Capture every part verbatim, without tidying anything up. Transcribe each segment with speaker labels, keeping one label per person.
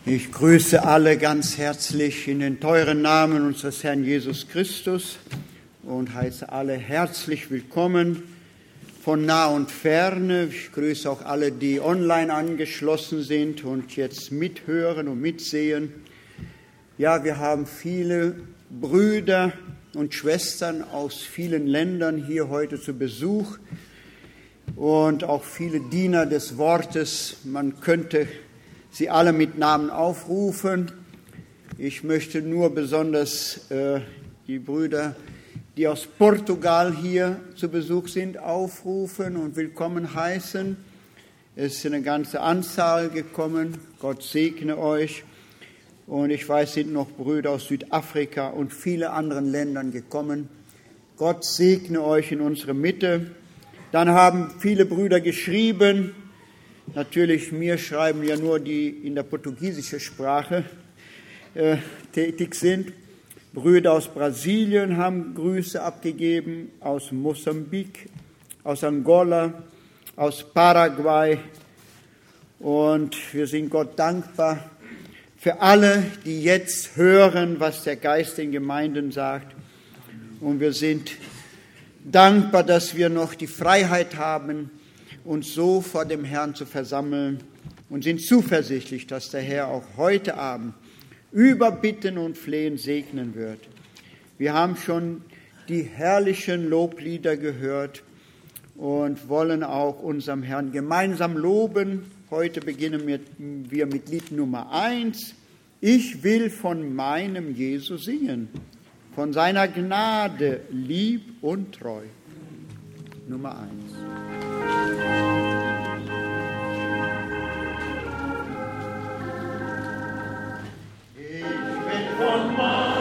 Speaker 1: Ich grüße alle ganz herzlich in den teuren Namen unseres Herrn Jesus Christus und heiße alle herzlich willkommen von nah und ferne. Ich grüße auch alle, die online angeschlossen sind und jetzt mithören und mitsehen. Ja, wir haben viele Brüder und Schwestern aus vielen Ländern hier heute zu Besuch und auch viele Diener des Wortes. Man könnte sie alle mit Namen aufrufen. Ich möchte nur besonders äh, die Brüder, die aus Portugal hier zu Besuch sind, aufrufen und willkommen heißen. Es ist eine ganze Anzahl gekommen. Gott segne euch. Und ich weiß, sind noch Brüder aus Südafrika und viele anderen Ländern gekommen. Gott segne euch in unserer Mitte. Dann haben viele Brüder geschrieben. Natürlich, mir schreiben ja nur die in der portugiesischen Sprache äh, tätig sind. Brüder aus Brasilien haben Grüße abgegeben, aus Mosambik, aus Angola, aus Paraguay. Und wir sind Gott dankbar für alle, die jetzt hören, was der Geist den Gemeinden sagt. Und wir sind dankbar, dass wir noch die Freiheit haben, uns so vor dem Herrn zu versammeln und sind zuversichtlich, dass der Herr auch heute Abend über Bitten und Flehen segnen wird. Wir haben schon die herrlichen Loblieder gehört und wollen auch unserem Herrn gemeinsam loben. Heute beginnen wir mit Lied Nummer eins. Ich will von meinem Jesus singen, von seiner Gnade lieb und treu. Nummer eins.
Speaker 2: Von meinem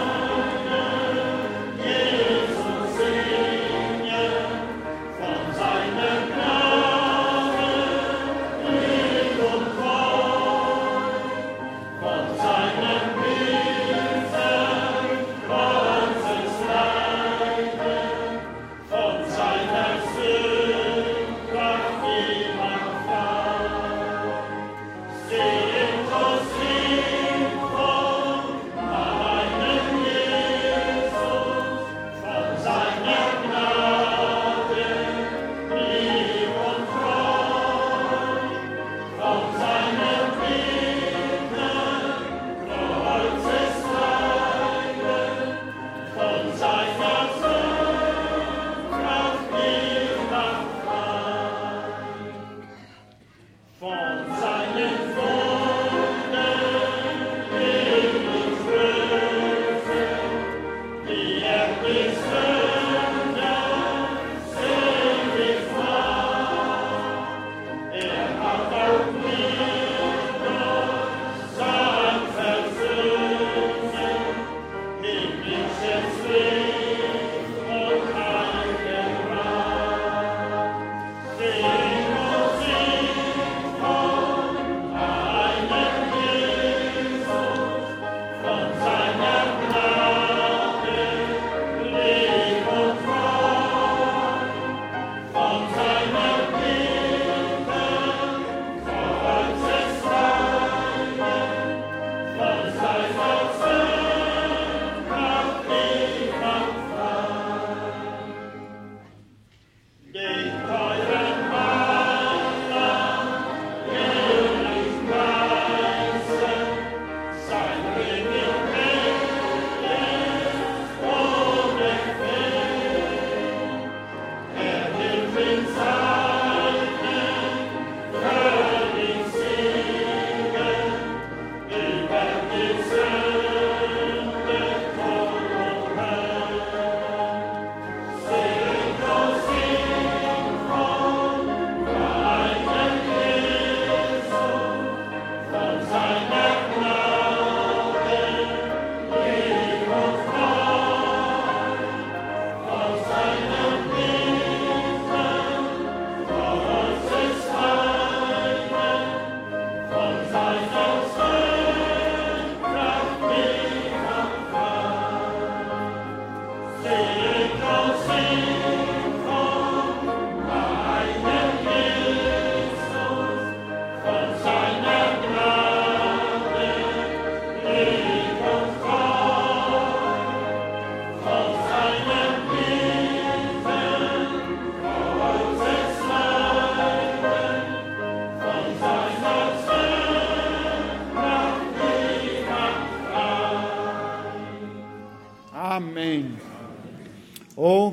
Speaker 2: Jesus singen, von seiner Gnade lieb und treu, von seinem Wesen ganzes Leiden, von seiner Sündkraft immer frei. Singt und singt von meinem Jesus, von seiner Gnade lieb und treu, von seinem Bitten Kreuzes Leiden, von seiner Sündkraft immer frei, von seinen Wunden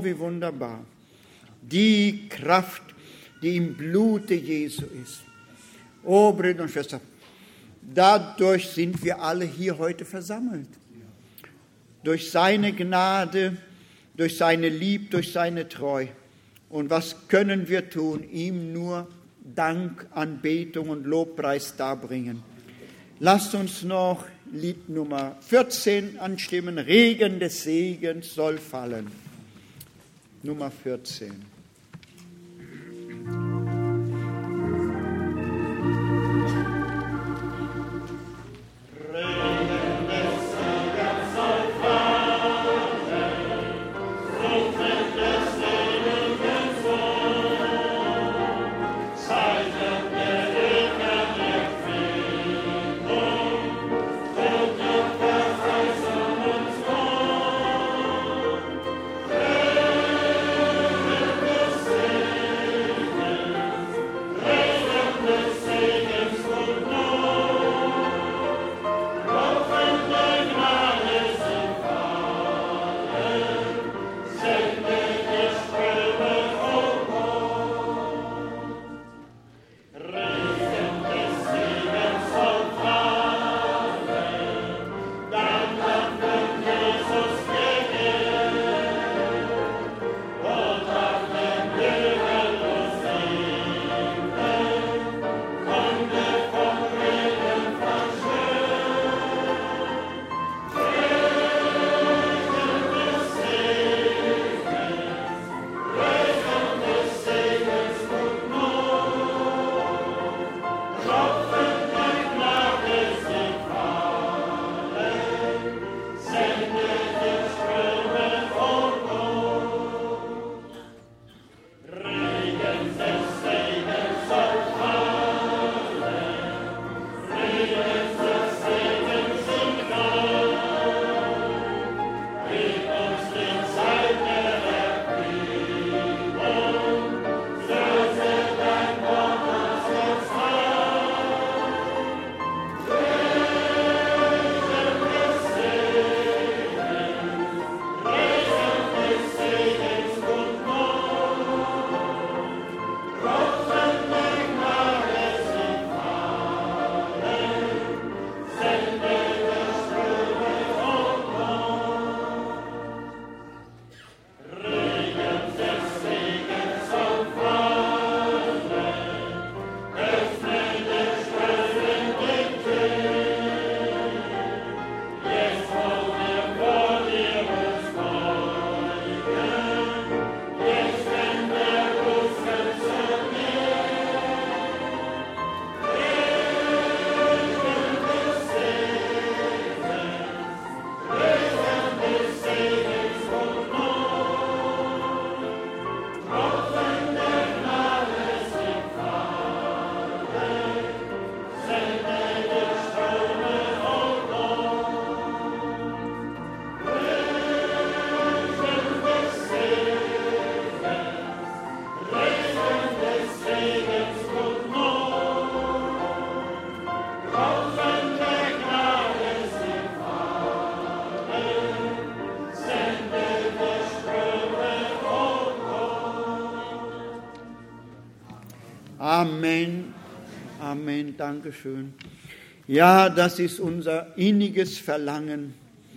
Speaker 1: wie wunderbar. Die Kraft, die im Blute Jesu ist. Oh, Brüder und Schwestern, dadurch sind wir alle hier heute versammelt. Durch seine Gnade, durch seine Liebe, durch seine Treue. Und was können wir tun? Ihm nur Dank, Anbetung und Lobpreis darbringen. Lasst uns noch Lied Nummer vierzehn anstimmen. Regen des Segens soll fallen. Nummer vierzehn. Amen. Amen. Dankeschön. Ja, das ist unser inniges Verlangen,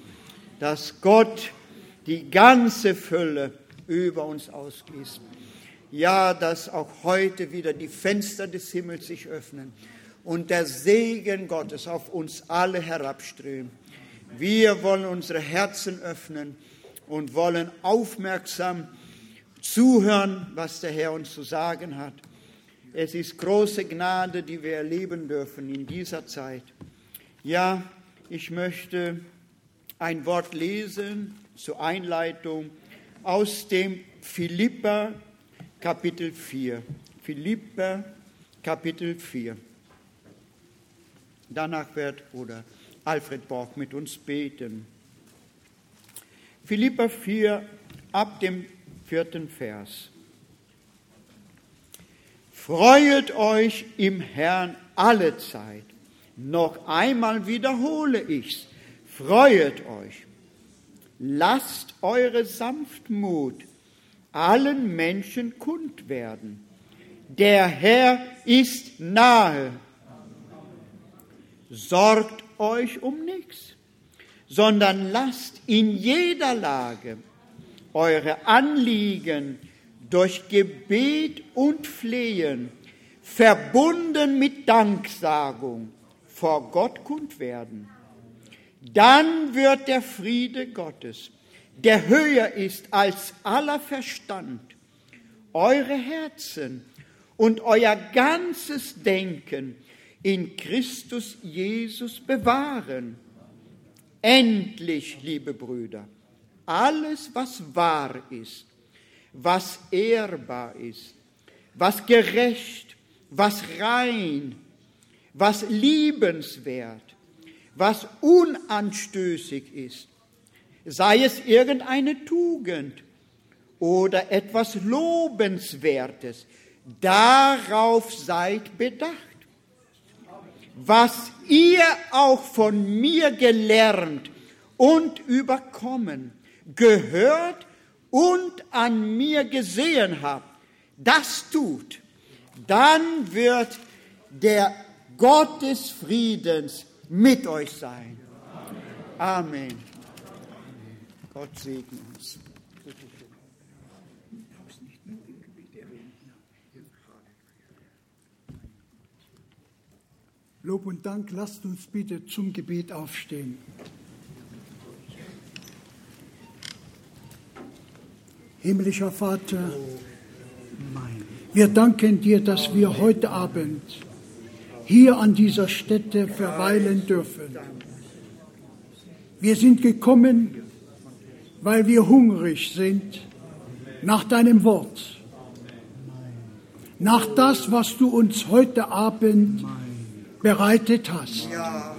Speaker 1: dass Gott die ganze Fülle über uns ausgießt. Ja, dass auch heute wieder die Fenster des Himmels sich öffnen und der Segen Gottes auf uns alle herabströmt. Wir wollen unsere Herzen öffnen und wollen aufmerksam zuhören, was der Herr uns zu sagen hat. Es ist große Gnade, die wir erleben dürfen in dieser Zeit. Ja, ich möchte ein Wort lesen zur Einleitung aus dem Philipper Kapitel vier. Philipper Kapitel vier. Danach wird Bruder Alfred Borg mit uns beten. Philipper vier, ab dem vierten Vers. Freuet euch im Herrn alle Zeit. Noch einmal wiederhole ich's. Freuet euch. Lasst eure Sanftmut allen Menschen kund werden. Der Herr ist nahe. Sorgt euch um nichts, sondern lasst in jeder Lage eure Anliegen durch Gebet und Flehen, verbunden mit Danksagung, vor Gott kund werden. Dann wird der Friede Gottes, der höher ist als aller Verstand, eure Herzen und euer ganzes Denken in Christus Jesus bewahren. Endlich, liebe Brüder, alles, was wahr ist, was ehrbar ist, was gerecht, was rein, was liebenswert, was unanstößig ist, sei es irgendeine Tugend oder etwas Lobenswertes, darauf seid bedacht. Was ihr auch von mir gelernt und überkommen, gehört und an mir gesehen habt, das tut, dann wird der Gott des Friedens mit euch sein. Amen. Gott segne uns.
Speaker 3: Lob und Dank, lasst uns bitte zum Gebet aufstehen. Himmlischer Vater, wir danken dir, dass wir heute Abend hier an dieser Stätte verweilen dürfen. Wir sind gekommen, weil wir hungrig sind nach deinem Wort, nach das, was du uns heute Abend bereitet hast.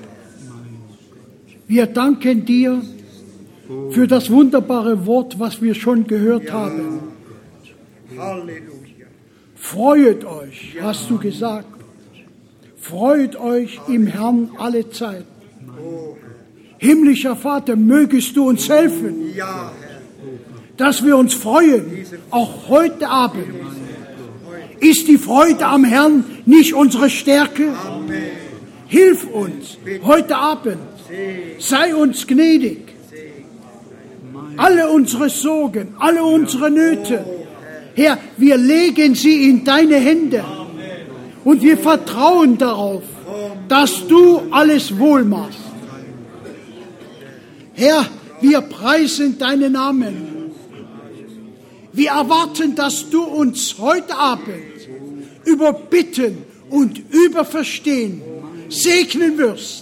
Speaker 3: Wir danken dir für das wunderbare Wort, was wir schon gehört haben.
Speaker 1: Halleluja.
Speaker 3: Freut euch, hast du gesagt. Freut euch im Herrn alle Zeit. Himmlischer Vater, mögest du uns helfen,
Speaker 1: Ja, Herr.
Speaker 3: dass wir uns freuen, auch heute Abend. Ist die Freude am Herrn nicht unsere Stärke?
Speaker 1: Amen.
Speaker 3: Hilf uns heute Abend. Sei uns gnädig. Alle unsere Sorgen, alle unsere Nöte, Herr, wir legen sie in deine Hände. Und wir vertrauen darauf, dass du alles wohl machst. Herr, wir preisen deinen Namen. Wir erwarten, dass du uns heute Abend über Bitten und über Verstehen segnen wirst.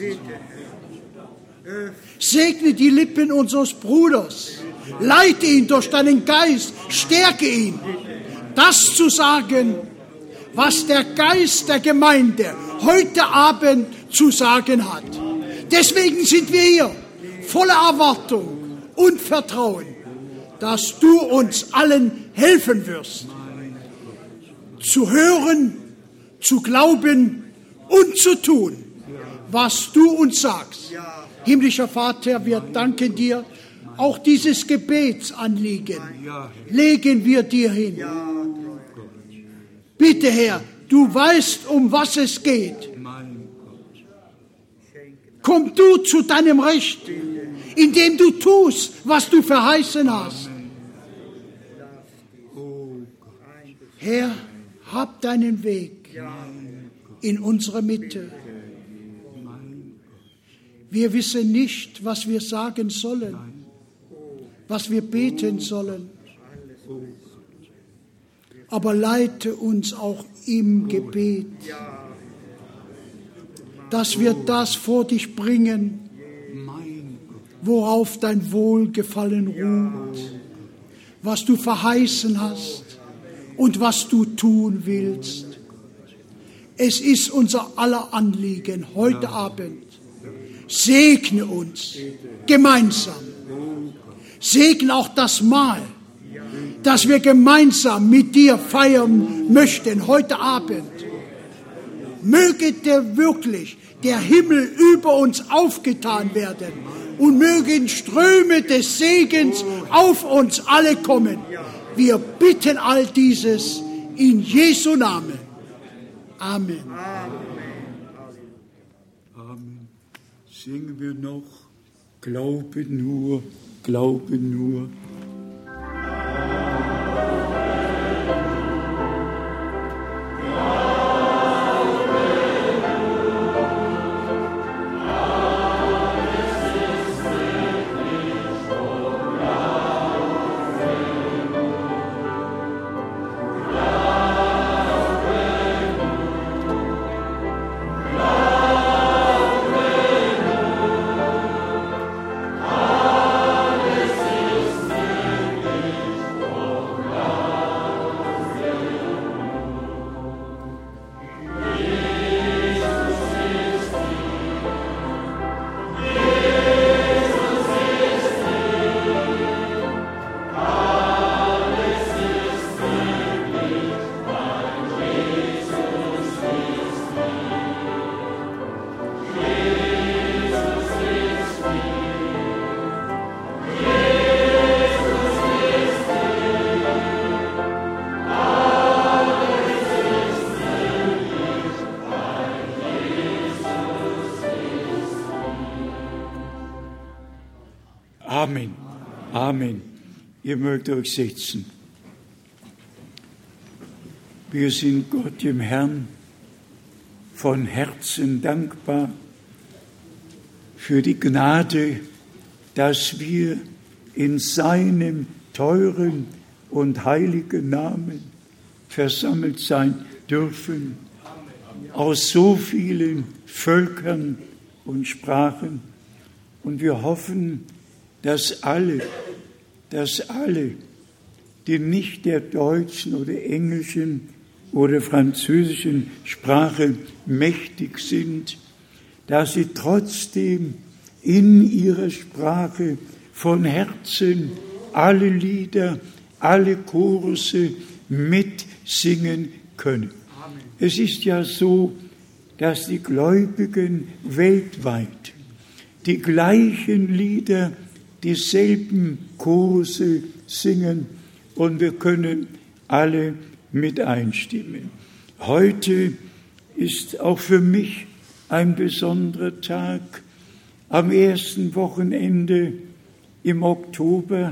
Speaker 3: Segne die Lippen unseres Bruders. Leite ihn durch deinen Geist. Stärke ihn, das zu sagen, was der Geist der Gemeinde heute Abend zu sagen hat. Deswegen sind wir hier, voller Erwartung und Vertrauen, dass du uns allen helfen wirst, zu hören, zu glauben und zu tun, was du uns sagst. Himmlischer Vater, wir danken dir, auch dieses Gebetsanliegen legen wir dir hin. Bitte, Herr, du weißt, um was es geht. Komm du zu deinem Recht, indem du tust, was du verheißen hast. Herr, hab deinen Weg in unserer Mitte. Wir wissen nicht, was wir sagen sollen, was wir beten sollen. Aber leite uns auch im Gebet, dass wir das vor dich bringen, worauf dein Wohlgefallen ruht, was du verheißen hast und was du tun willst. Es ist unser aller Anliegen heute Abend. Segne uns gemeinsam. Segne auch das Mahl, das wir gemeinsam mit dir feiern möchten heute Abend. Möge dir wirklich der Himmel über uns aufgetan werden und mögen Ströme des Segens auf uns alle kommen. Wir bitten all dieses in Jesu Namen. Amen.
Speaker 4: Amen. Singen wir noch, glaube nur, glaube nur. Amen. Amen. Ihr mögt euch setzen. Wir sind Gott dem Herrn von Herzen dankbar für die Gnade, dass wir in seinem teuren und heiligen Namen versammelt sein dürfen, aus so vielen Völkern und Sprachen. Und wir hoffen, dass alle, dass alle, die nicht der deutschen oder englischen oder französischen Sprache mächtig sind, dass sie trotzdem in ihrer Sprache von Herzen alle Lieder, alle Chorusse mitsingen können. Amen. Es ist ja so, dass die Gläubigen weltweit die gleichen Lieder, dieselben Chorusse singen und wir können alle mit einstimmen. Heute ist auch für mich ein besonderer Tag. Am ersten Wochenende im Oktober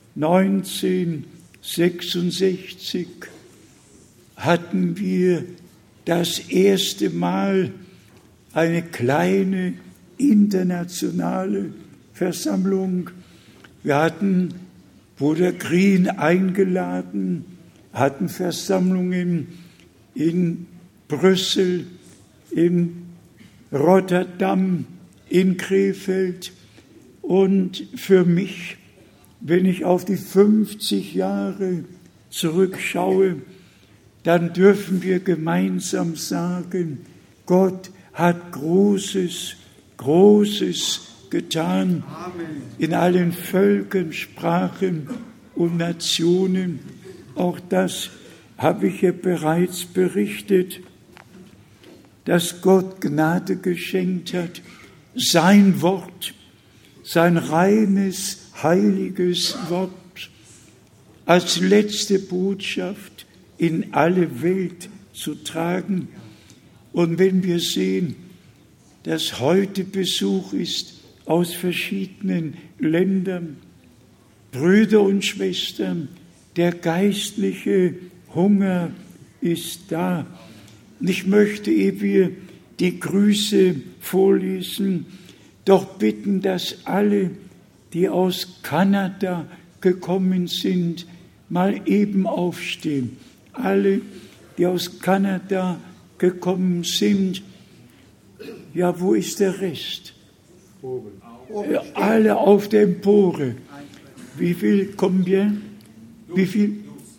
Speaker 4: neunzehnhundertsechsundsechzig hatten wir das erste Mal eine kleine internationale Versammlung. Wir hatten Bruder Green eingeladen, hatten Versammlungen in Brüssel, in Rotterdam, in Krefeld. Und für mich, wenn ich auf die fünfzig Jahre zurückschaue, dann dürfen wir gemeinsam sagen, Gott hat Großes, Großes getan. Amen. In allen Völkern, Sprachen und Nationen. Auch das habe ich ja bereits berichtet, dass Gott Gnade geschenkt hat, sein Wort, sein reines, heiliges Wort als letzte Botschaft in alle Welt zu tragen. Und wenn wir sehen, dass heute Besuch ist aus verschiedenen Ländern, Brüder und Schwestern, der geistliche Hunger ist da. Und ich möchte, ehe wir die Grüße vorlesen, doch bitten, dass alle, die aus Kanada gekommen sind, mal eben aufstehen. Alle, die aus Kanada gekommen sind. Ja, wo ist der Rest? Oben. Ja, alle auf der Empore. Wie viel kommen wir? Wie viel?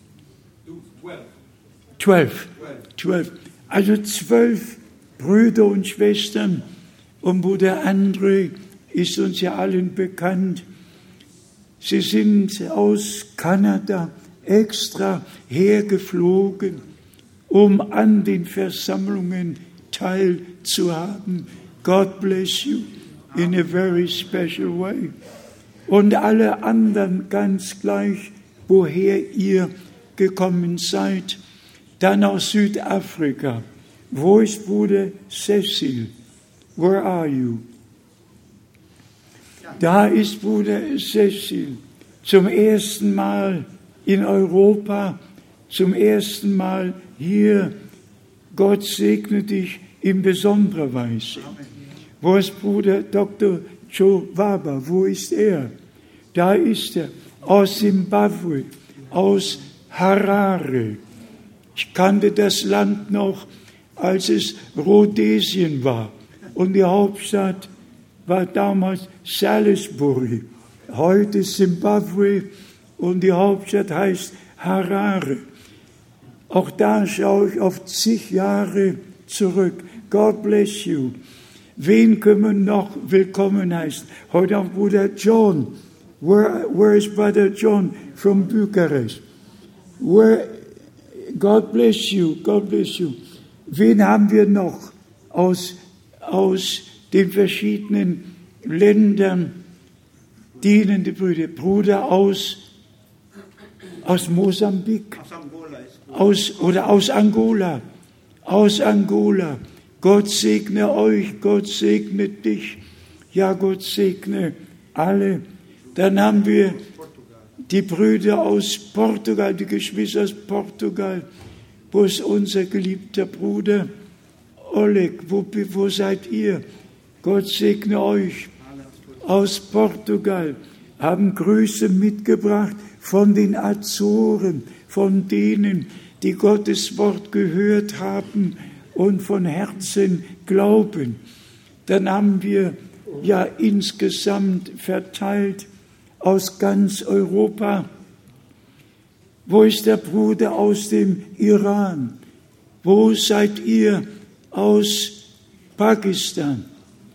Speaker 4: Zwölf. Zwölf. Also zwölf Brüder und Schwestern. Und Bruder André ist uns ja allen bekannt. Sie sind aus Kanada extra hergeflogen, um an den Versammlungen teilzuhaben. God bless you in a very special way. Und alle anderen ganz gleich, woher ihr gekommen seid. Dann aus Südafrika. Wo ist Bruder Cecil? Where are you? Da ist Bruder Cecil. Zum ersten Mal in Europa, zum ersten Mal hier. Gott segne dich in besonderer Weise. Wo ist Bruder Doktor Joe Waba? Wo ist er? Da ist er, aus Zimbabwe, aus Harare. Ich kannte das Land noch, als es Rhodesien war. Und die Hauptstadt war damals Salisbury. Heute Zimbabwe und die Hauptstadt heißt Harare. Auch da schaue ich auf zig Jahre zurück. God bless you. Wen können wir noch willkommen heißen? Heute auch Bruder John. Where, where is Brother John from Bucharest? Where, God bless you, God bless you. Wen haben wir noch aus, aus den verschiedenen Ländern? Dienende Brüder. Bruder aus, aus Mosambik. Aus, oder aus Angola. Aus Angola. Gott segne euch, Gott segne dich. Ja, Gott segne alle. Dann haben wir die Brüder aus Portugal, die Geschwister aus Portugal. Wo ist unser geliebter Bruder Oleg? Wo, wo seid ihr? Gott segne euch. Aus Portugal haben Grüße mitgebracht von den Azoren, von denen, die Gottes Wort gehört haben und von Herzen glauben. Dann haben wir ja insgesamt verteilt aus ganz Europa. Wo ist der Bruder aus dem Iran? Wo seid ihr aus Pakistan?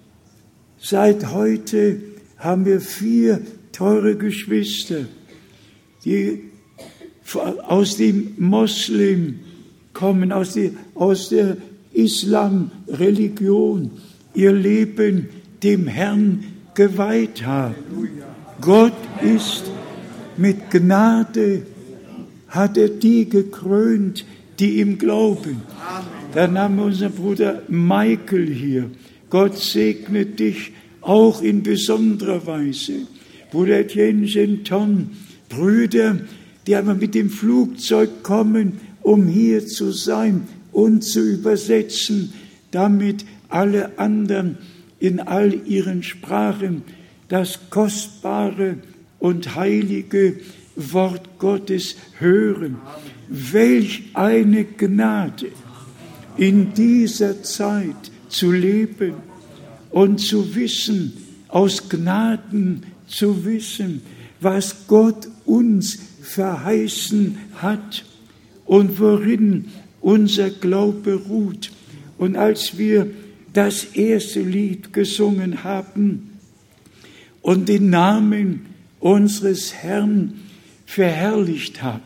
Speaker 4: Seit heute haben wir vier teure Geschwister, die aus dem Moslem kommen, aus, die, aus der Islam-Religion, ihr Leben dem Herrn geweiht haben. Gott ist mit Gnade, hat er die gekrönt, die ihm glauben. Dann haben wir unseren Bruder Michael hier. Gott segne dich auch in besonderer Weise. Bruder Tien-Shen-Ton, Brüder, die aber mit dem Flugzeug kommen, um hier zu sein und zu übersetzen, damit alle anderen in all ihren Sprachen das kostbare und heilige Wort Gottes hören. Welch eine Gnade, in dieser Zeit zu leben und zu wissen, aus Gnaden zu wissen, was Gott uns verheißen hat und worin unser Glaube ruht. Und als wir das erste Lied gesungen haben und den Namen unseres Herrn verherrlicht haben,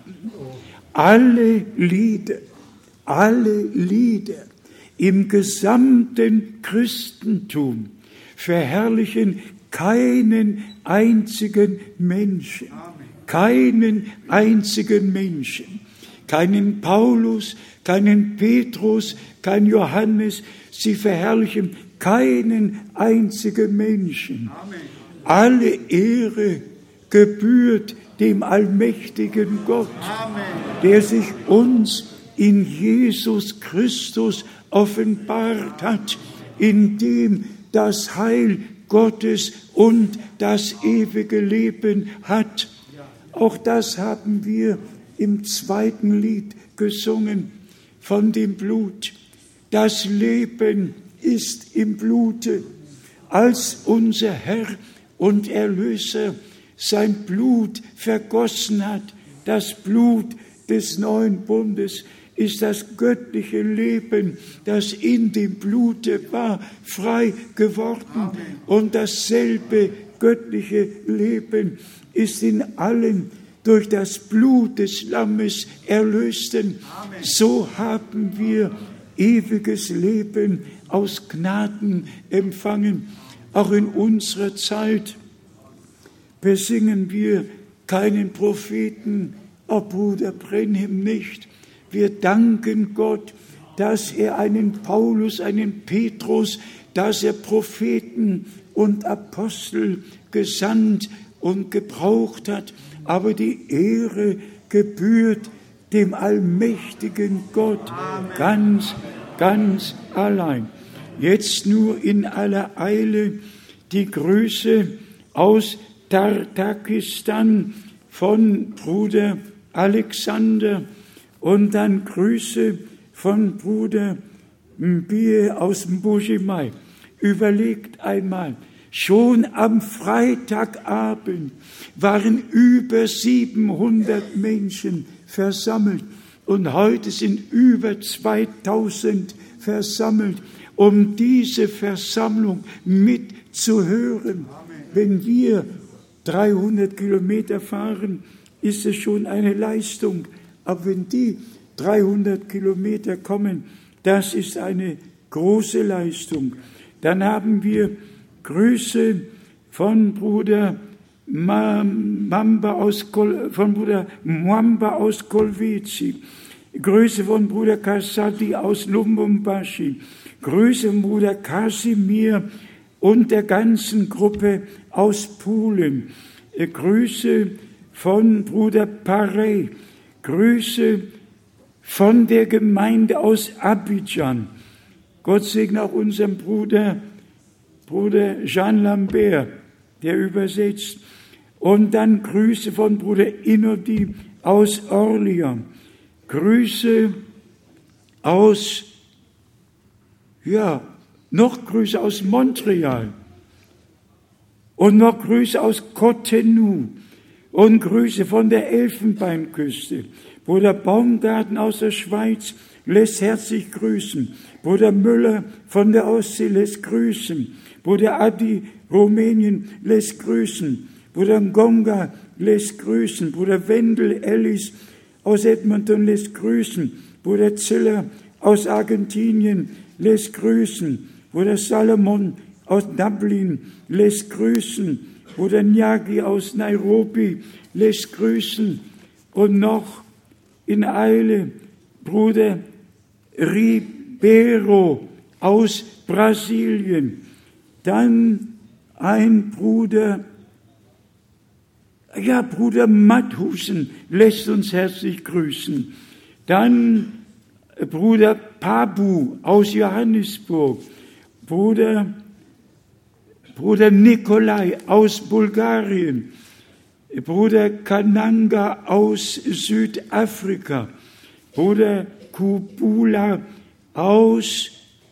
Speaker 4: alle Lieder, alle Lieder im gesamten Christentum verherrlichen keinen einzigen Menschen, keinen einzigen Menschen, keinen Paulus, keinen Petrus, keinen Johannes, sie verherrlichen keinen einzigen Menschen. Alle Ehre gebührt dem allmächtigen Gott, der sich uns in Jesus Christus offenbart hat, in dem das Heil Gottes und das ewige Leben hat. Auch das haben wir im zweiten Lied gesungen von dem Blut. Das Leben ist im Blute, als unser Herr und Erlöser sein Blut vergossen hat. Das Blut des neuen Bundes ist das göttliche Leben, das in dem Blute war, frei geworden. Amen. Und dasselbe göttliche Leben ist in allen durch das Blut des Lammes Erlösten. Amen. So haben wir ewiges Leben aus Gnaden empfangen. Auch in unserer Zeit besingen wir keinen Propheten, auch Bruder Brenhem nicht. Wir danken Gott, dass er einen Paulus, einen Petrus, dass er Propheten und Apostel gesandt und gebraucht hat. Aber die Ehre gebührt dem allmächtigen Gott ganz, ganz allein. Jetzt nur in aller Eile die Grüße aus Tatarstan von Bruder Alexander und dann Grüße von Bruder Mbie aus Mbuji-Mayi. Überlegt einmal, schon am Freitagabend waren über siebenhundert Menschen versammelt und heute sind über zweitausend versammelt, um diese Versammlung mitzuhören. Wenn wir dreihundert Kilometer fahren, ist es schon eine Leistung. Aber wenn die dreihundert Kilometer kommen, das ist eine große Leistung. Dann haben wir Grüße von Bruder Mamba aus Kol, von Bruder Mwamba aus Kolwezi, Grüße von Bruder Kasadi aus Lubumbashi, Grüße von Bruder Kasimir und der ganzen Gruppe aus Polen, Grüße von Bruder Parey, Grüße von der Gemeinde aus Abidjan. Gott segne auch unseren Bruder, Bruder Jean Lambert, der übersetzt. Und dann Grüße von Bruder Inodi aus Orléans. Grüße aus, ja, noch Grüße aus Montreal. Und noch Grüße aus Cotonou. Und Grüße von der Elfenbeinküste. Bruder Baumgarten aus der Schweiz lässt herzlich grüßen. Bruder Müller von der Ostsee lässt grüßen. Bruder Adi Rumänien lässt grüßen. Bruder Ngonga lässt grüßen. Bruder Wendel Ellis aus Edmonton lässt grüßen. Bruder Ziller aus Argentinien lässt grüßen. Bruder Salomon aus Dublin lässt grüßen. Bruder Nyagi aus Nairobi lässt grüßen. Und noch in Eile Bruder Ribeiro aus Brasilien. Dann ein Bruder, ja, Bruder Mathusen lässt uns herzlich grüßen. Dann Bruder Pabu aus Johannesburg. Bruder, Bruder Nikolai aus Bulgarien. Bruder Kananga aus Südafrika. Bruder Kubula aus,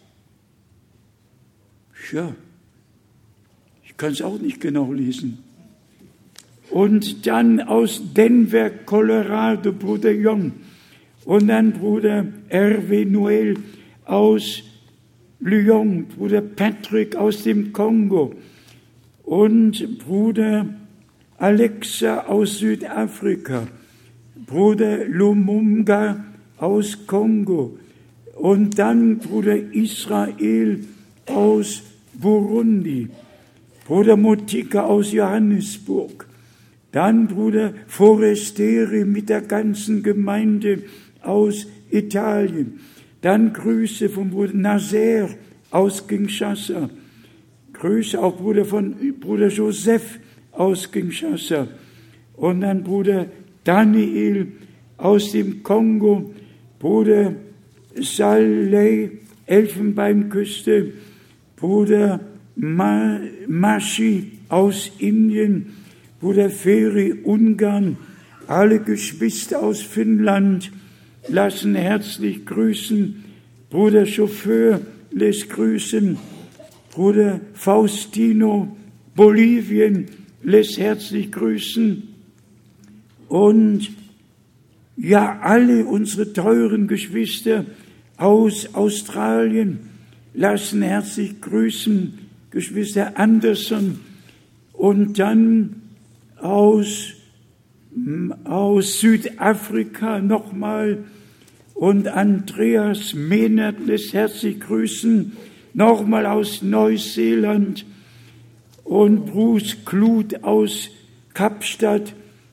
Speaker 4: ja, ich kann es auch nicht genau lesen. Und dann aus Denver, Colorado, Bruder Jong. Und dann Bruder Hervé Noël aus Lyon, Bruder Patrick aus dem Kongo und Bruder Alexa aus Südafrika, Bruder Lumumba aus Kongo und dann Bruder Israel aus Burundi, Bruder Motika aus Johannesburg, dann Bruder Forestieri mit der ganzen Gemeinde aus Italien, dann Grüße von Bruder Nazaire aus Kinshasa, Grüße auch Bruder von Bruder Joseph aus Kinshasa und dann Bruder Daniel aus dem Kongo, Bruder Saleh, Elfenbeinküste, Bruder Ma- Mashi aus Indien, Bruder Feri, Ungarn, alle Geschwister aus Finnland lassen herzlich grüßen, Bruder Chauffeur lässt grüßen, Bruder Faustino, Bolivien lässt herzlich grüßen und ja, alle unsere teuren Geschwister aus Australien lassen herzlich grüßen, Geschwister Anderson und dann aus, aus Südafrika nochmal und Andreas Mehnert lässt herzlich grüßen, nochmal aus Neuseeland und Bruce Kluth aus Kapstadt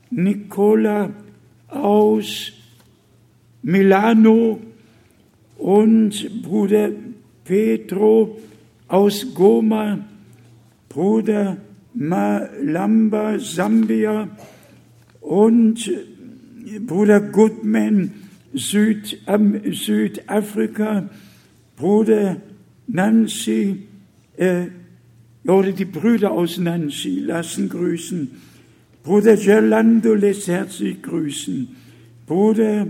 Speaker 4: Nicola aus Milano und Bruder Pedro aus Goma, Bruder Malamba, Sambia und Bruder Goodman, Süd, ähm, Südafrika, Bruder Nancy, äh, oder die Brüder aus Nancy lassen grüßen. Bruder Gerlando lässt herzlich grüßen. Bruder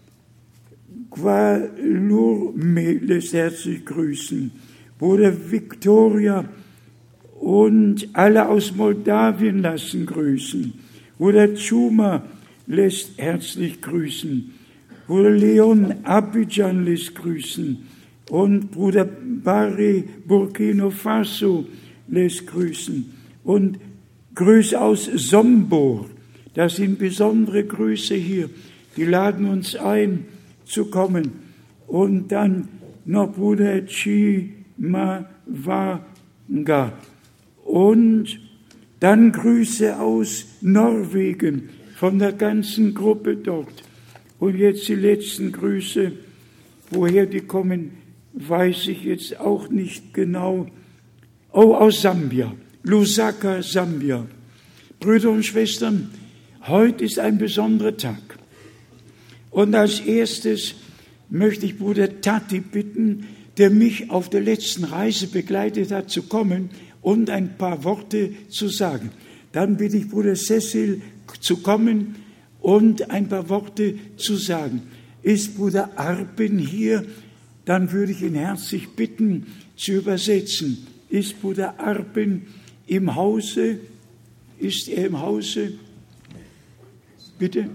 Speaker 4: Gualurme lässt herzlich grüßen. Bruder Victoria und alle aus Moldawien lassen grüßen. Bruder Chuma lässt herzlich grüßen. Bruder Leon Abidjan lässt grüßen. Und Bruder Barry Burkina Faso lässt grüßen. Und Grüße aus Sombor. Das sind besondere Grüße hier. Die laden uns ein, zu kommen. Und dann noch Bruder Chimawanga. Und dann Grüße aus Norwegen, von der ganzen Gruppe dort. Und jetzt die letzten Grüße. Woher die kommen, weiß ich jetzt auch nicht genau. Oh, aus Sambia, Lusaka, Sambia. Brüder und Schwestern, heute ist ein besonderer Tag. Und als erstes möchte ich Bruder Tati bitten, der mich auf der letzten Reise begleitet hat, zu kommen und ein paar Worte zu sagen. Dann bitte ich Bruder Cecil zu kommen und ein paar Worte zu sagen. Ist Bruder Arpen hier? Dann würde ich ihn herzlich bitten, zu übersetzen. Ist Bruder Arpen im Hause? Ist er im Hause? Bitte?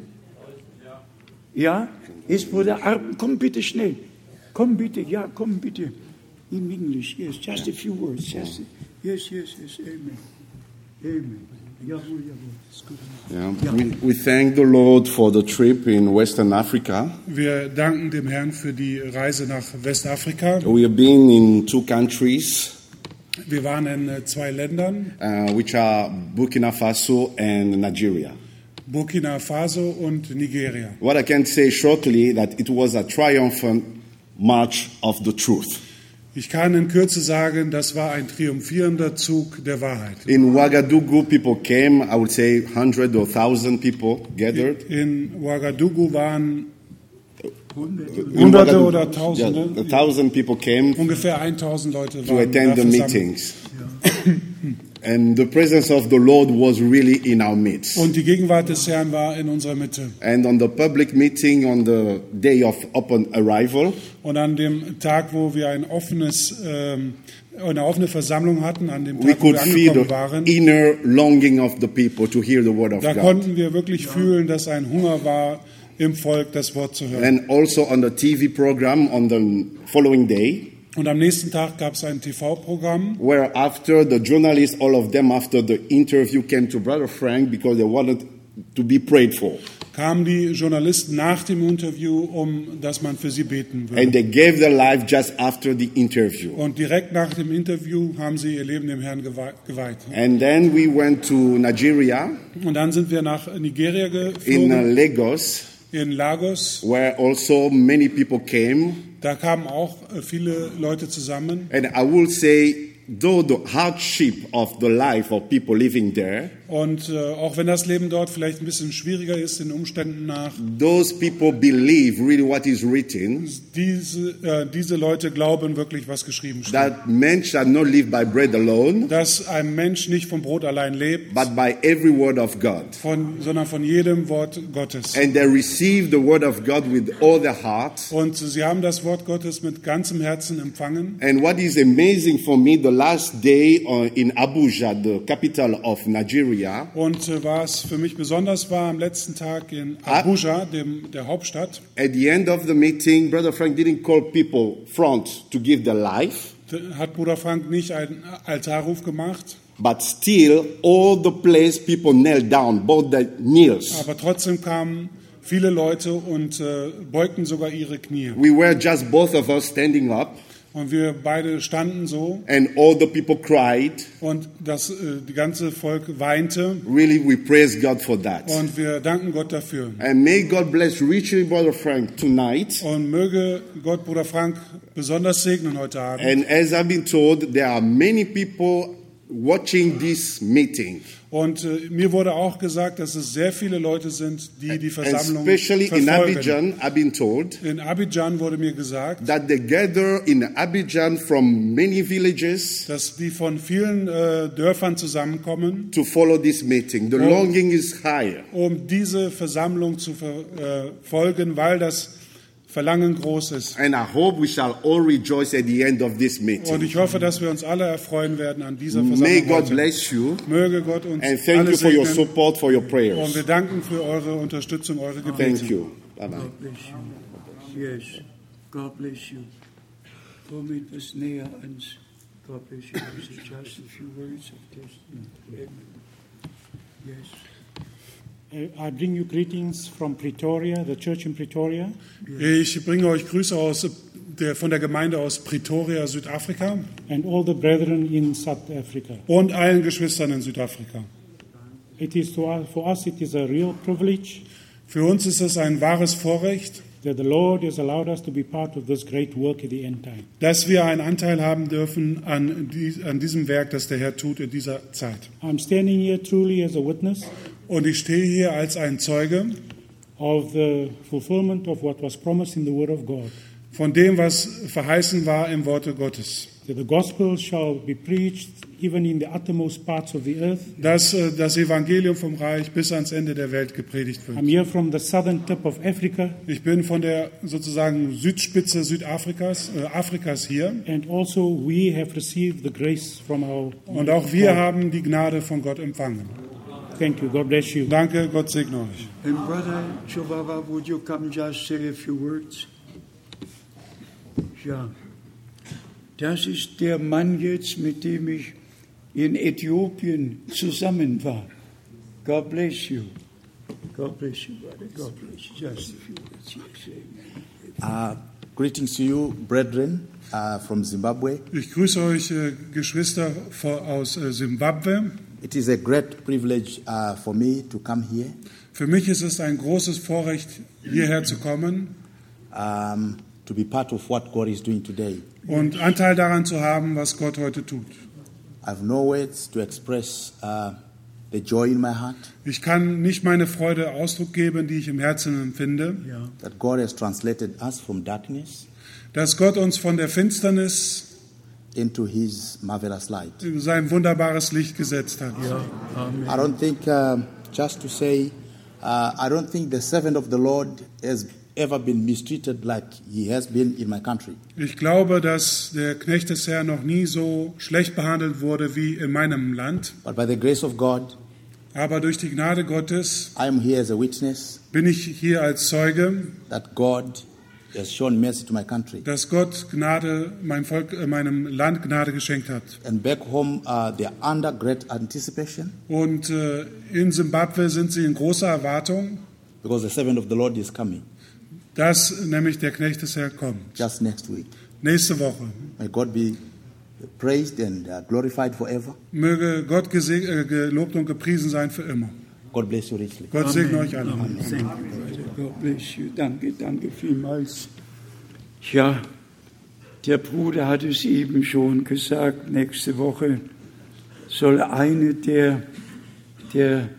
Speaker 4: Ja? Ist Bruder Arpen? Komm bitte schnell. Komm bitte, ja, komm bitte. In English, yes, just a few words. Just, yes, yes, yes, amen. Amen. Jawohl, jawohl. Ist gut.
Speaker 5: Yeah. We, we thank the Lord for the trip in Western Africa.
Speaker 6: Wir danken dem Herrn für die Reise nach Westafrika.
Speaker 5: We have been in two countries,
Speaker 6: Wir waren in äh, zwei Ländern,
Speaker 5: uh, which are Burkina Faso and Nigeria.
Speaker 6: Burkina Faso und Nigeria.
Speaker 5: What I can say shortly that it was a triumphant march of the truth.
Speaker 6: Ich kann in Kürze sagen, das war ein triumphierender Zug der Wahrheit.
Speaker 5: In Ouagadougou, people came, I would say hundred or thousand people gathered.
Speaker 6: In Ouagadougou waren
Speaker 5: In
Speaker 6: Hunderte
Speaker 5: Ouagadougou,
Speaker 6: oder Tausende,
Speaker 5: yeah, a thousand people came
Speaker 6: ungefähr tausend Leute
Speaker 5: to
Speaker 6: waren
Speaker 5: attend
Speaker 6: da
Speaker 5: the
Speaker 6: versammelt.
Speaker 5: meetings. And the presence of the Lord was really in our midst.
Speaker 6: Und die Gegenwart des Herrn war in unserer Mitte.
Speaker 5: And on the public meeting on the day of open arrival,
Speaker 6: Und an dem Tag, wo wir ein offenes, ähm, eine offene Versammlung hatten, an dem
Speaker 5: we
Speaker 6: Tag, wo
Speaker 5: could
Speaker 6: wir
Speaker 5: feel
Speaker 6: angekommen
Speaker 5: the
Speaker 6: waren,
Speaker 5: inner longing of the people to hear the word of
Speaker 6: da
Speaker 5: God.
Speaker 6: konnten wir wirklich fühlen, dass ein Hunger war, im Volk das Wort zu hören.
Speaker 5: And also on the T V program on the following day,
Speaker 6: Und am nächsten Tag gab es ein T V-Programm,
Speaker 5: where after the journalists, all of them after the interview came to Brother Frank because they wanted to be prayed for.
Speaker 6: kamen die Journalisten nach dem Interview, um dass man für sie beten
Speaker 5: And
Speaker 6: würde.
Speaker 5: they gave their life just after the interview.
Speaker 6: Und direkt nach dem Interview haben sie ihr Leben dem Herrn gewe- geweiht.
Speaker 5: And then we went to Nigeria,
Speaker 6: Und dann sind wir nach Nigeria
Speaker 5: in uh,
Speaker 6: geflogen,
Speaker 5: Lagos,
Speaker 6: in Lagos.
Speaker 5: where also many people came.
Speaker 6: Da kamen auch äh, viele Leute zusammen.
Speaker 5: And I will say, though the hardship of the life of people living there,
Speaker 6: Und äh, auch wenn das Leben dort vielleicht ein bisschen schwieriger ist, den Umständen nach,
Speaker 5: those people believe really what is written,
Speaker 6: diese, äh, diese Leute glauben wirklich, was geschrieben steht.
Speaker 5: that man shall not live by bread alone,
Speaker 6: Dass ein Mensch nicht vom Brot allein lebt,
Speaker 5: but by every word of God.
Speaker 6: von, sondern von jedem Wort Gottes.
Speaker 5: And they receive the word of God with all their heart.
Speaker 6: Und sie haben das Wort Gottes mit ganzem Herzen empfangen.
Speaker 5: And what is amazing for me, the last day uh, in Abuja, the capital of Nigeria,
Speaker 6: Und äh, was für mich besonders war, am letzten Tag in Abuja, dem, der Hauptstadt,
Speaker 5: at the end of the meeting, Brother Frank didn't call people front to give their life,
Speaker 6: hat Bruder Frank nicht einen Altarruf gemacht,
Speaker 5: but still all the place people knelt down, both the knees.
Speaker 6: aber trotzdem kamen viele Leute und äh, beugten sogar ihre Knie.
Speaker 5: We were just both of us standing up,
Speaker 6: Und wir beide standen so
Speaker 5: and all the people cried.
Speaker 6: und das äh, die ganze Volk weinte.
Speaker 5: Really, we praise God for that.
Speaker 6: Und wir danken Gott dafür.
Speaker 5: And may God bless richly Brother Frank tonight.
Speaker 6: Und möge Gott Bruder Frank besonders segnen heute Abend.
Speaker 5: And as I've been told, there are many people watching this meeting.
Speaker 6: Und äh, mir wurde auch gesagt, dass es sehr viele Leute sind, die die Versammlung
Speaker 5: Especially in
Speaker 6: verfolgen.
Speaker 5: Abidjan, I've been told
Speaker 6: In Abidjan wurde mir gesagt,
Speaker 5: that they gather in Abidjan from many villages
Speaker 6: dass die von vielen äh, Dörfern zusammenkommen,
Speaker 5: to follow this meeting. The longing is higher.
Speaker 6: um diese Versammlung zu verfolgen, weil das Verlangen groß ist.
Speaker 5: And I hope we shall all rejoice at the end of this
Speaker 6: Und
Speaker 5: meeting.
Speaker 6: ich hoffe, dass wir uns alle erfreuen werden an dieser
Speaker 5: May
Speaker 6: Versammlung
Speaker 5: God
Speaker 6: heute.
Speaker 5: bless you.
Speaker 6: Möge Gott uns
Speaker 5: And thank
Speaker 6: alle
Speaker 5: you for your
Speaker 6: segnen.
Speaker 5: support, for your
Speaker 6: Und
Speaker 5: prayers.
Speaker 6: wir danken für eure Unterstützung, eure Gebete.
Speaker 5: Thank you. Bye bye.
Speaker 4: God bless you. Yes, God bless you. Komm etwas näher ans. God bless you. Is it just a few words of testimony? Yes.
Speaker 7: I bring you greetings from Pretoria, the church in Pretoria.
Speaker 6: Ich bringe euch Grüße aus der, von der Gemeinde aus Pretoria, Südafrika,
Speaker 7: And all the brethren in South Africa.
Speaker 6: und allen Geschwistern in Südafrika.
Speaker 7: It is to us, for us, it is a real privilege
Speaker 6: Für uns ist es ein wahres Vorrecht,
Speaker 7: that the Lord has allowed us to be part of this great work at the end time.
Speaker 6: dass wir einen Anteil haben dürfen an, die, an diesem Werk, das der Herr tut in dieser Zeit.
Speaker 7: I'm standing here truly as a witness
Speaker 6: Und ich stehe hier als ein Zeuge
Speaker 7: of the fulfillment of what was promised in the Word of God.
Speaker 6: von dem, was verheißen war im Worte Gottes.
Speaker 7: That the gospel shall be preached even in the uttermost parts of the earth.
Speaker 6: Dass äh, das Evangelium vom Reich bis ans Ende der Welt gepredigt
Speaker 7: I'm
Speaker 6: wird.
Speaker 7: here from the southern tip of Africa,
Speaker 6: Ich bin von der sozusagen Südspitze Südafrikas äh, Afrikas hier.
Speaker 7: and also we have received the grace from our
Speaker 6: Und auch wir haben die Gnade von Gott empfangen.
Speaker 7: Thank you. God bless you.
Speaker 6: Danke, Gott segne euch.
Speaker 4: And Brother Chubaba, would you come just say a few words? Ja. Das ist der Mann jetzt, mit dem ich in Äthiopien zusammen war. God bless you. God bless you, brother. God bless you. Just a few words. Yes,
Speaker 8: Uh,
Speaker 4: amen.
Speaker 8: greetings to you, brethren, uh, from Zimbabwe.
Speaker 6: Ich grüße euch, äh, Geschwister vor- aus äh, Simbabwe.
Speaker 8: It is a great privilege uh, for me to come here
Speaker 6: Für mich ist es ein großes Vorrecht, hierher zu kommen
Speaker 8: um, to be part of what God is doing today.
Speaker 6: und Anteil daran zu haben, was Gott heute tut.
Speaker 8: I have no words to express uh, the joy in my heart
Speaker 6: Ich kann nicht meine Freude Ausdruck geben, die ich im Herzen empfinde,
Speaker 8: that God has translated us from darkness
Speaker 6: dass Gott uns von der Finsternis
Speaker 8: into His marvelous light.
Speaker 6: in sein wunderbares Licht gesetzt hat.
Speaker 8: I don't think, uh, just to say, uh, I don't think the servant of the Lord has ever been mistreated like he has been in my country.
Speaker 6: Ich glaube, dass der Knecht des Herrn noch nie so schlecht behandelt wurde wie in meinem Land.
Speaker 8: But by the grace of God,
Speaker 6: Aber durch die Gnade Gottes
Speaker 8: I am here as a witness
Speaker 6: bin ich hier als Zeuge,
Speaker 8: that God has shown mercy to my country.
Speaker 6: dass Gott Gnade meinem Volk, äh, meinem Land Gnade geschenkt hat.
Speaker 8: And back home, uh, they're under great anticipation
Speaker 6: Und äh, in Simbabwe sind sie in großer Erwartung,
Speaker 8: because the servant of the Lord is coming
Speaker 6: dass nämlich der Knecht des Herrn kommt.
Speaker 8: just next week.
Speaker 6: Nächste Woche.
Speaker 8: May God be praised and uh, glorified forever.
Speaker 6: Möge Gott gese- äh, gelobt und gepriesen sein für immer.
Speaker 8: God bless you richly.
Speaker 6: Gott segne euch alle.
Speaker 4: Amen. Thank you, brother. God bless you. Danke, danke vielmals. Ja, der Bruder hat es eben schon gesagt, nächste Woche soll eine der, der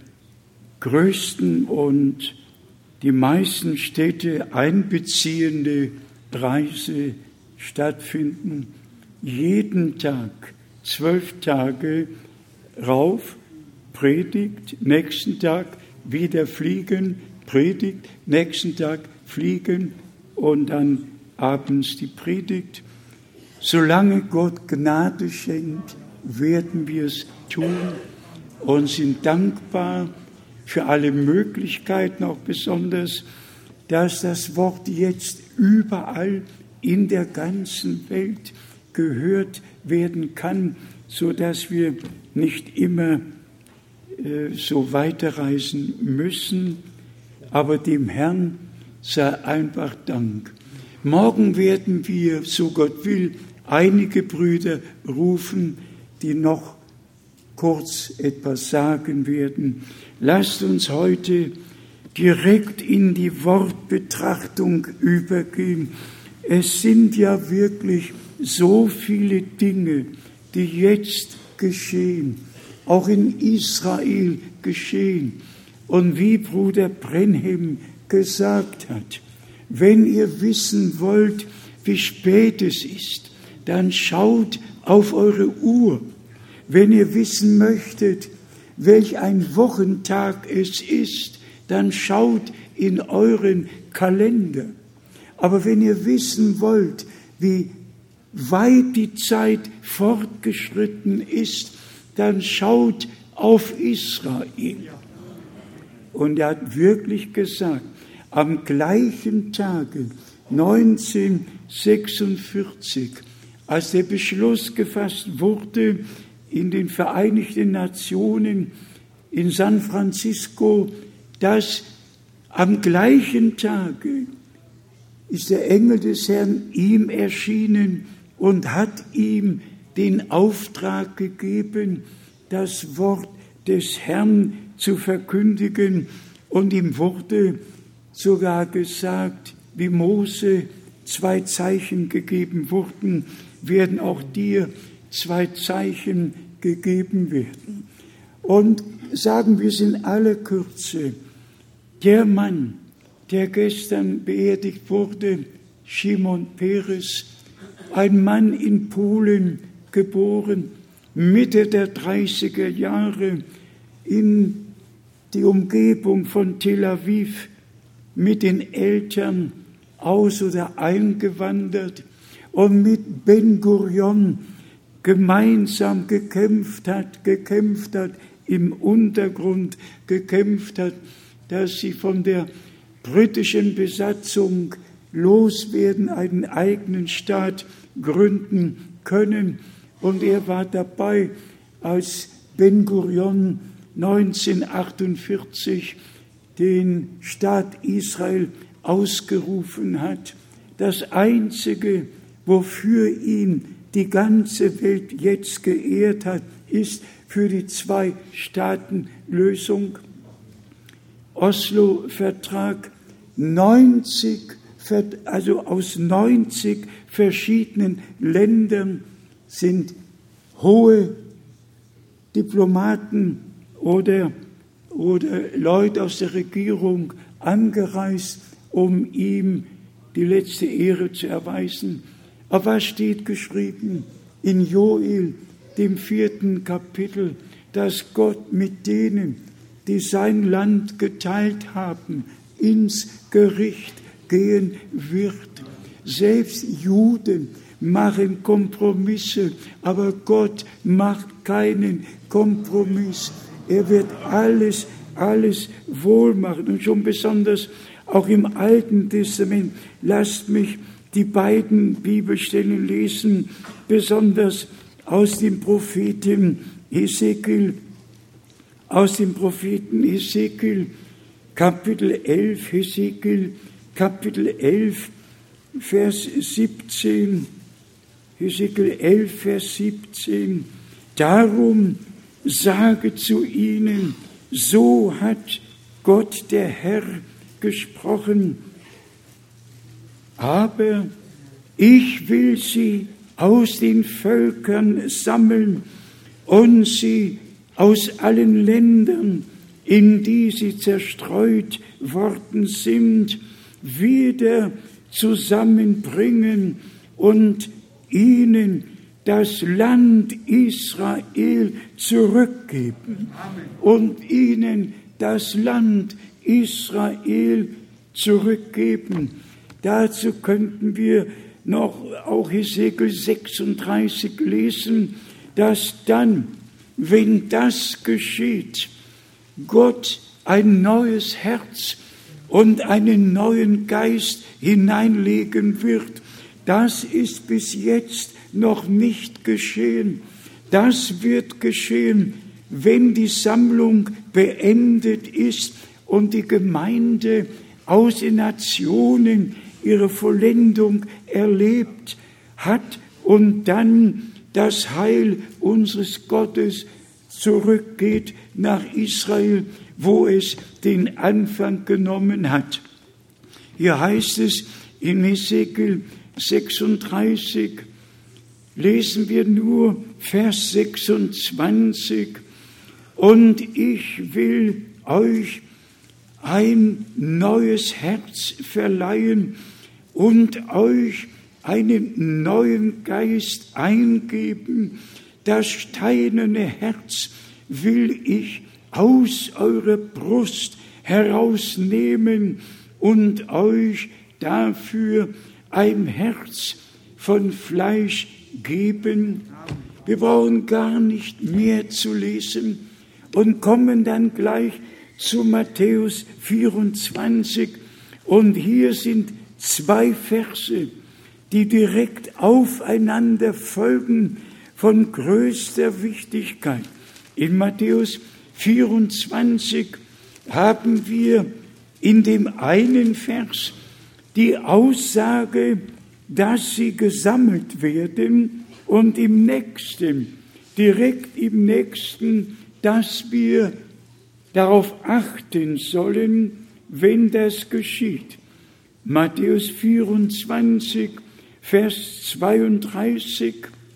Speaker 4: größten und die meisten Städte einbeziehende Reise stattfinden. Jeden Tag, zwölf Tage rauf, Predigt, nächsten Tag wieder fliegen, Predigt, nächsten Tag fliegen und dann abends die Predigt. Solange Gott Gnade schenkt, werden wir es tun und sind dankbar für alle Möglichkeiten, auch besonders, dass das Wort jetzt überall in der ganzen Welt gehört werden kann, sodass wir nicht immer äh, so weiterreisen müssen. Aber dem Herrn sei einfach Dank. Morgen werden wir, so Gott will, einige Brüder rufen, die noch kurz etwas sagen werden. Lasst uns heute direkt in die Wortbetrachtung übergehen. Es sind ja wirklich so viele Dinge, die jetzt geschehen, auch in Israel geschehen. Und wie Bruder Brenhem gesagt hat, wenn ihr wissen wollt, wie spät es ist, dann schaut auf eure Uhr. Wenn ihr wissen möchtet, welch ein Wochentag es ist, dann schaut in euren Kalender. Aber wenn ihr wissen wollt, wie weit die Zeit fortgeschritten ist, dann schaut auf Israel. Und er hat wirklich gesagt, am gleichen Tage neunzehnhundertsechsundvierzig, als der Beschluss gefasst wurde, in den Vereinigten Nationen in San Francisco, dass am gleichen Tage ist der Engel des Herrn ihm erschienen und hat ihm den Auftrag gegeben, das Wort des Herrn zu verkündigen. Und ihm wurde sogar gesagt, wie Mose zwei Zeichen gegeben wurden, werden auch dir zwei Zeichen gegeben werden. Und sagen wir es in aller Kürze, der Mann, der gestern beerdigt wurde, Shimon Peres, ein Mann in Polen geboren, Mitte der dreißiger Jahre in die Umgebung von Tel Aviv mit den Eltern aus- oder eingewandert und mit Ben Gurion gemeinsam gekämpft hat, gekämpft hat, im Untergrund gekämpft hat, dass sie von der britischen Besatzung loswerden, einen eigenen Staat gründen können. Und er war dabei, als Ben Gurion neunzehnhundertachtundvierzig den Staat Israel ausgerufen hat. Das Einzige, wofür ihn die ganze Welt jetzt geehrt hat, ist für die Zwei-Staaten-Lösung. Oslo-Vertrag, neunzig, also aus neunzig verschiedenen Ländern sind hohe Diplomaten oder, oder Leute aus der Regierung angereist, um ihm die letzte Ehre zu erweisen. Aber was steht geschrieben in Joel, dem vierten Kapitel, dass Gott mit denen, die sein Land geteilt haben, ins Gericht gehen wird. Selbst Juden machen Kompromisse, aber Gott macht keinen Kompromiss. Er wird alles, alles wohl machen. Und schon besonders auch im Alten Testament, lasst mich die beiden Bibelstellen lesen, besonders aus dem Propheten Hesekiel, aus dem Propheten Hesekiel, Kapitel elf, Hesekiel, Kapitel elf, Vers siebzehn, Hesekiel elf, Vers siebzehn, darum sage zu ihnen, so hat Gott der Herr gesprochen, aber ich will sie aus den Völkern sammeln und sie aus allen Ländern, in die sie zerstreut worden sind, wieder zusammenbringen und ihnen das Land Israel zurückgeben. Und ihnen das Land Israel zurückgeben. Dazu könnten wir noch auch Hesekiel sechsunddreißig lesen, dass dann, wenn das geschieht, Gott ein neues Herz und einen neuen Geist hineinlegen wird. Das ist bis jetzt noch nicht geschehen. Das wird geschehen, wenn die Sammlung beendet ist und die Gemeinde aus den Nationen ihre Vollendung erlebt hat und dann das Heil unseres Gottes zurückgeht nach Israel, wo es den Anfang genommen hat. Hier heißt es in Hesekiel sechsunddreißig, lesen wir nur Vers sechsundzwanzig, und ich will euch ein neues Herz verleihen und euch einen neuen Geist eingeben. Das steinerne Herz will ich aus eurer Brust herausnehmen und euch dafür ein Herz von Fleisch geben. Wir brauchen gar nicht mehr zu lesen und kommen dann gleich zu Matthäus vierundzwanzig. Und hier sind zwei Verse, die direkt aufeinander folgen, von größter Wichtigkeit. In Matthäus vierundzwanzig haben wir in dem einen Vers die Aussage, dass sie gesammelt werden, und im nächsten, direkt im nächsten, dass wir darauf achten sollen, wenn das geschieht. Matthäus vierundzwanzig, Vers zweiunddreißig.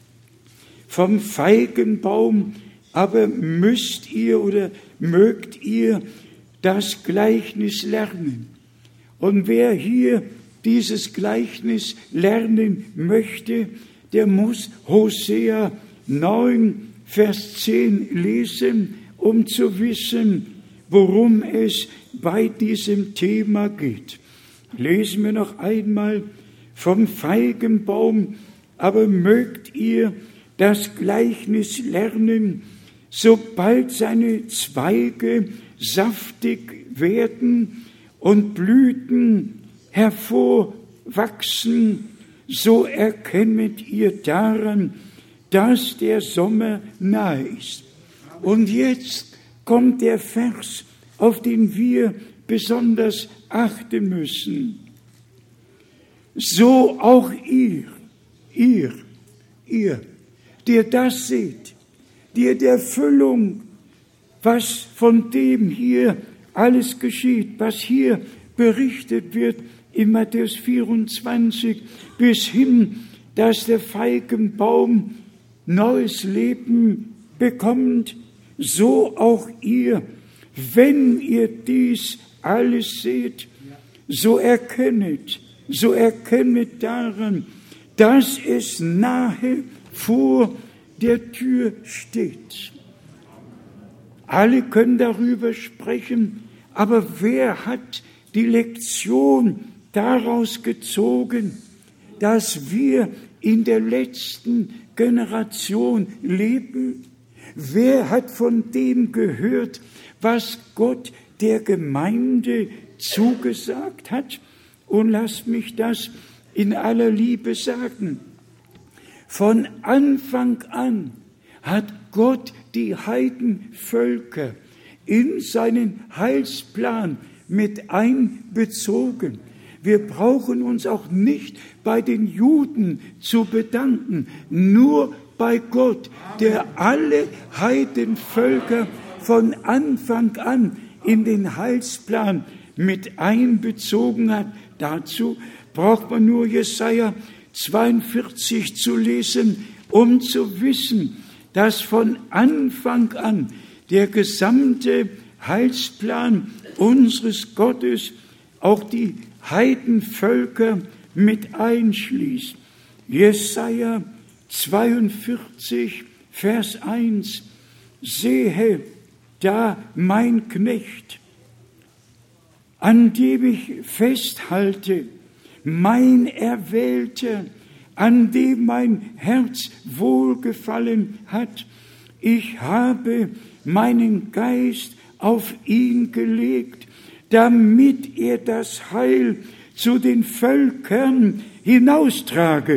Speaker 4: Vom Feigenbaum aber müsst ihr oder mögt ihr das Gleichnis lernen. Und wer hier dieses Gleichnis lernen möchte, der muss Hosea neun, Vers zehn lesen, um zu wissen, worum es bei diesem Thema geht. Lesen wir noch einmal: Vom Feigenbaum aber mögt ihr das Gleichnis lernen, sobald seine Zweige saftig werden und Blüten hervorwachsen, so erkennet ihr daran, dass der Sommer nahe ist. Und jetzt kommt der Vers, auf den wir besonders achten müssen. So auch ihr, ihr, ihr, der das seht, der der Erfüllung, was von dem hier alles geschieht, was hier berichtet wird in Matthäus vierundzwanzig, bis hin, dass der Feigenbaum neues Leben bekommt, so auch ihr, wenn ihr dies alles seht, so erkennet, so erkennet daran, dass es nahe vor der Tür steht. Alle können darüber sprechen, aber wer hat die Lektion daraus gezogen, dass wir in der letzten Generation leben? Wer hat von dem gehört, was Gott der Gemeinde zugesagt hat? Und lasst mich das in aller Liebe sagen. Von Anfang an hat Gott die Heidenvölker in seinen Heilsplan mit einbezogen. Wir brauchen uns auch nicht bei den Juden zu bedanken, nur bei Gott, der alle Heidenvölker von Anfang an in den Heilsplan mit einbezogen hat. Dazu braucht man nur Jesaja zweiundvierzig zu lesen, um zu wissen, dass von Anfang an der gesamte Heilsplan unseres Gottes auch die Heidenvölker mit einschließt. Jesaja zweiundvierzig, Vers eins: Sehe da mein Knecht, an dem ich festhalte, mein Erwählter, an dem mein Herz wohlgefallen hat. Ich habe meinen Geist auf ihn gelegt, damit er das Heil zu den Völkern hinaustrage.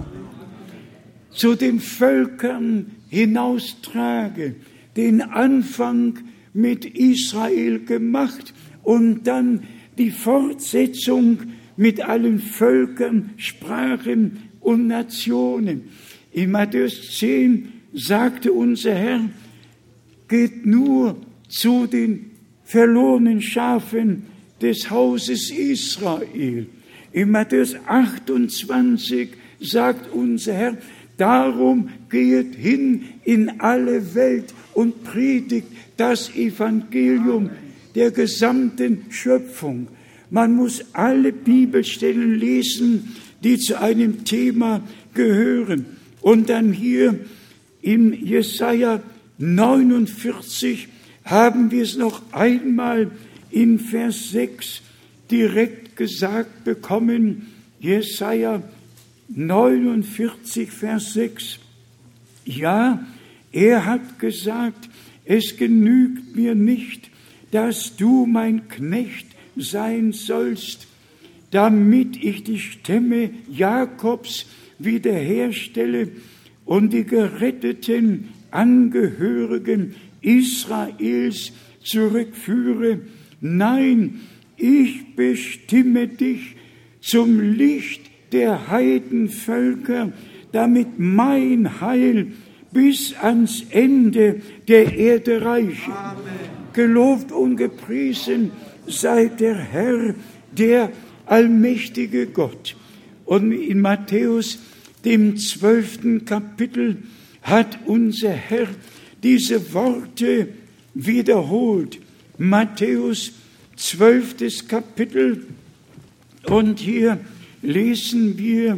Speaker 4: Zu den Völkern hinaustrage. Den Anfang mit Israel gemacht und dann die Fortsetzung mit allen Völkern, Sprachen und Nationen. In Matthäus zehn sagte unser Herr, geht nur zu den verlorenen Schafen des Hauses Israel. In Matthäus achtundzwanzig sagt unser Herr, darum geht hin in alle Welt und predigt das Evangelium der gesamten Schöpfung. Man muss alle Bibelstellen lesen, die zu einem Thema gehören. Und dann hier in Jesaja neunundvierzig haben wir es noch einmal in Vers sechs direkt gesagt bekommen. Jesaja neunundvierzig, Vers sechs. Ja, er hat gesagt, es genügt mir nicht, dass du mein Knecht sein sollst, damit ich die Stämme Jakobs wiederherstelle und die geretteten Angehörigen Israels zurückführe. Nein, ich bestimme dich zum Licht der Heidenvölker, damit mein Heil bis ans Ende der Erde reiche. Amen. Gelobt und gepriesen sei der Herr, der allmächtige Gott. Und in Matthäus, dem zwölften Kapitel, hat unser Herr diese Worte wiederholt. Matthäus, zwölftes Kapitel. Und hier lesen wir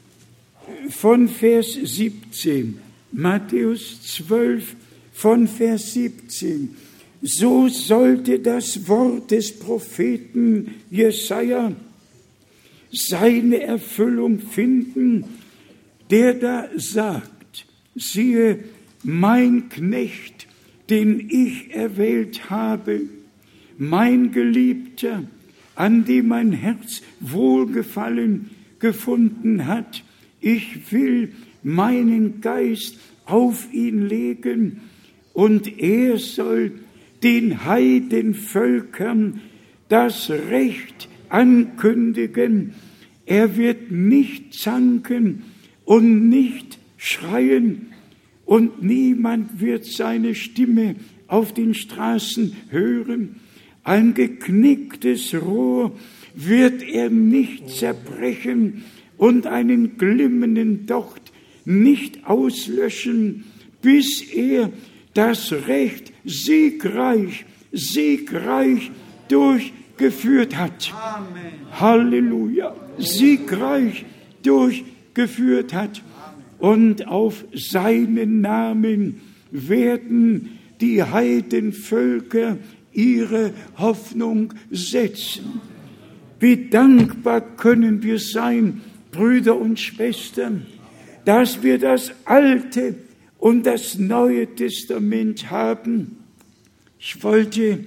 Speaker 4: von Vers siebzehn. Matthäus zwölf von Vers siebzehn. So sollte das Wort des Propheten Jesaja seine Erfüllung finden, der da sagt, siehe, mein Knecht, den ich erwählt habe, mein Geliebter, an dem mein Herz Wohlgefallen gefunden hat, ich will meinen Geist auf ihn legen, und er soll den Heidenvölkern das Recht ankündigen. Er wird nicht zanken und nicht schreien, und niemand wird seine Stimme auf den Straßen hören. Ein geknicktes Rohr wird er nicht zerbrechen und einen glimmenden Docht nicht auslöschen, bis er das Recht siegreich, siegreich durchgeführt hat. Amen. Halleluja. Siegreich durchgeführt hat. Und auf seinen Namen werden die Heidenvölker ihre Hoffnung setzen. Wie dankbar können wir sein, Brüder und Schwestern, dass wir das Alte und das Neue Testament haben. Ich wollte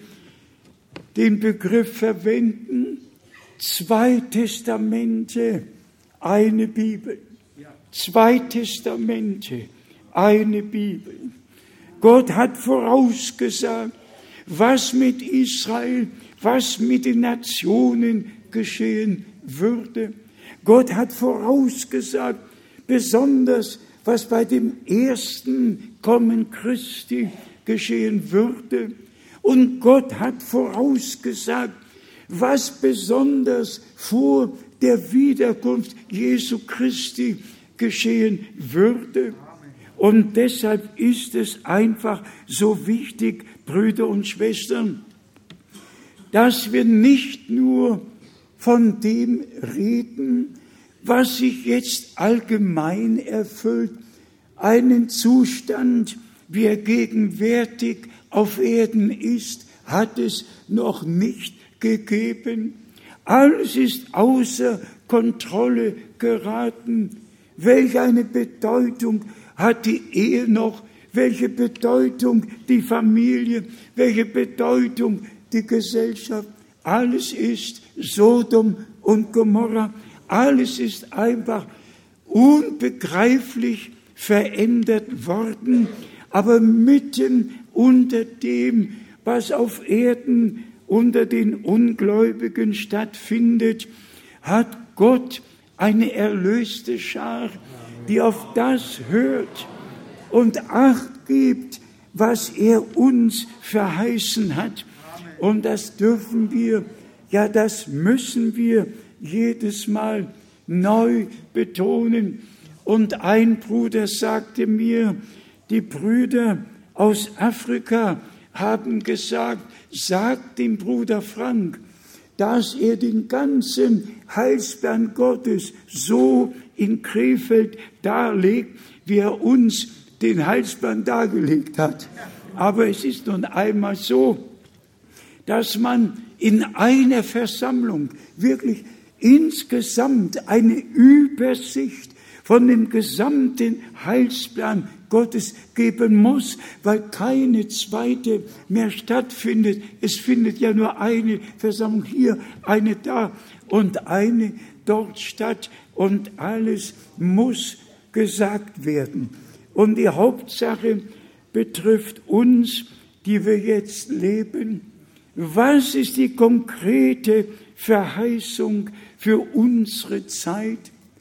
Speaker 4: den Begriff verwenden, zwei Testamente, eine Bibel. Zwei Testamente, eine Bibel. Gott hat vorausgesagt, was mit Israel, was mit den Nationen geschehen würde. Gott hat vorausgesagt, besonders was bei dem ersten Kommen Christi geschehen würde. Und Gott hat vorausgesagt, was besonders vor der Wiederkunft Jesu Christi geschehen würde. Und deshalb ist es einfach so wichtig, Brüder und Schwestern, dass wir nicht nur von dem reden, was sich jetzt allgemein erfüllt, einen Zustand, wie er gegenwärtig auf Erden ist, hat es noch nicht gegeben. Alles ist außer Kontrolle geraten. Welch eine Bedeutung hat die Ehe noch? Welche Bedeutung die Familie? Welche Bedeutung die Gesellschaft? Alles ist Sodom und Gomorra. Alles ist einfach unbegreiflich verändert worden. Aber mitten unter dem, was auf Erden unter den Ungläubigen stattfindet, hat Gott eine erlöste Schar, die auf das hört und Acht gibt, was er uns verheißen hat. Und das dürfen wir, ja, das müssen wir jedes Mal neu betonen. Und ein Bruder sagte mir, die Brüder aus Afrika haben gesagt, sagt dem Bruder Frank, dass er den ganzen Heilsplan Gottes so in Krefeld darlegt, wie er uns den Heilsplan dargelegt hat. Aber es ist nun einmal so, dass man in einer Versammlung wirklich insgesamt eine Übersicht von dem gesamten Heilsplan Gottes geben muss, weil keine zweite mehr stattfindet. Es findet ja nur eine Versammlung hier, eine da und eine dort statt und alles muss gesagt werden. Und die Hauptsache betrifft uns, die wir jetzt leben. Was ist die konkrete Verheißung für unsere Zeit?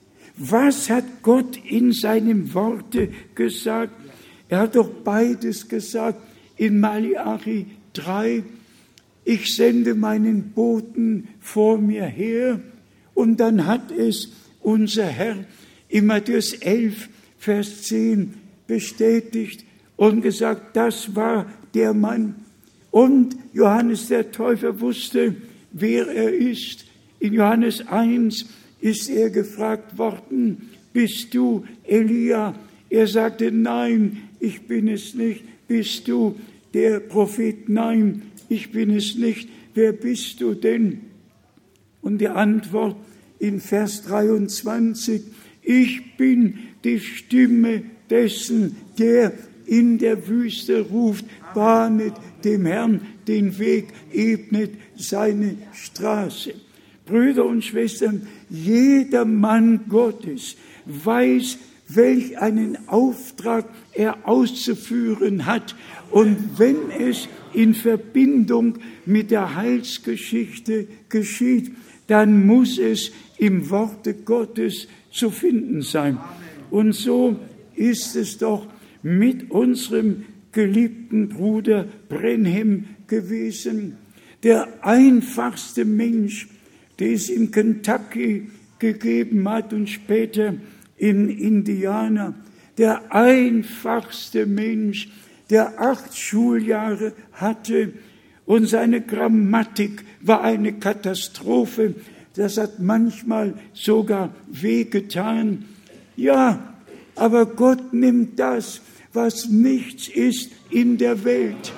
Speaker 4: Was hat Gott in seinem Worte gesagt? Er hat doch beides gesagt in Malachi drei. Ich sende meinen Boten vor mir her. Und dann hat es unser Herr in Matthäus elf, Vers zehn bestätigt und gesagt, das war der Mann. Und Johannes der Täufer wusste, wer er ist. In Johannes eins ist er gefragt worden, bist du Elia? Er sagte, nein, ich bin es nicht. Bist du der Prophet? Nein, ich bin es nicht. Wer bist du denn? Und die Antwort in Vers dreiundzwanzig, ich bin die Stimme dessen, der in der Wüste ruft, bahnet dem Herrn den Weg, ebnet seine Straße. Brüder und Schwestern, jeder Mann Gottes weiß, welch einen Auftrag er auszuführen hat. Und wenn es in Verbindung mit der Heilsgeschichte geschieht, dann muss es im Worte Gottes zu finden sein. Und so ist es doch mit unserem geliebten Bruder Branham gewesen. Der einfachste Mensch, den es in Kentucky gegeben hat und später in Indiana. Der einfachste Mensch, der acht Schuljahre hatte und seine Grammatik war eine Katastrophe. Das hat manchmal sogar wehgetan. Ja, aber Gott nimmt das, was nichts ist in der Welt,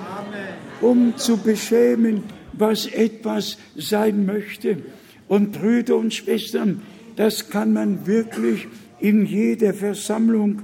Speaker 4: um zu beschämen, was etwas sein möchte. Und Brüder und Schwestern, das kann man wirklich in jeder Versammlung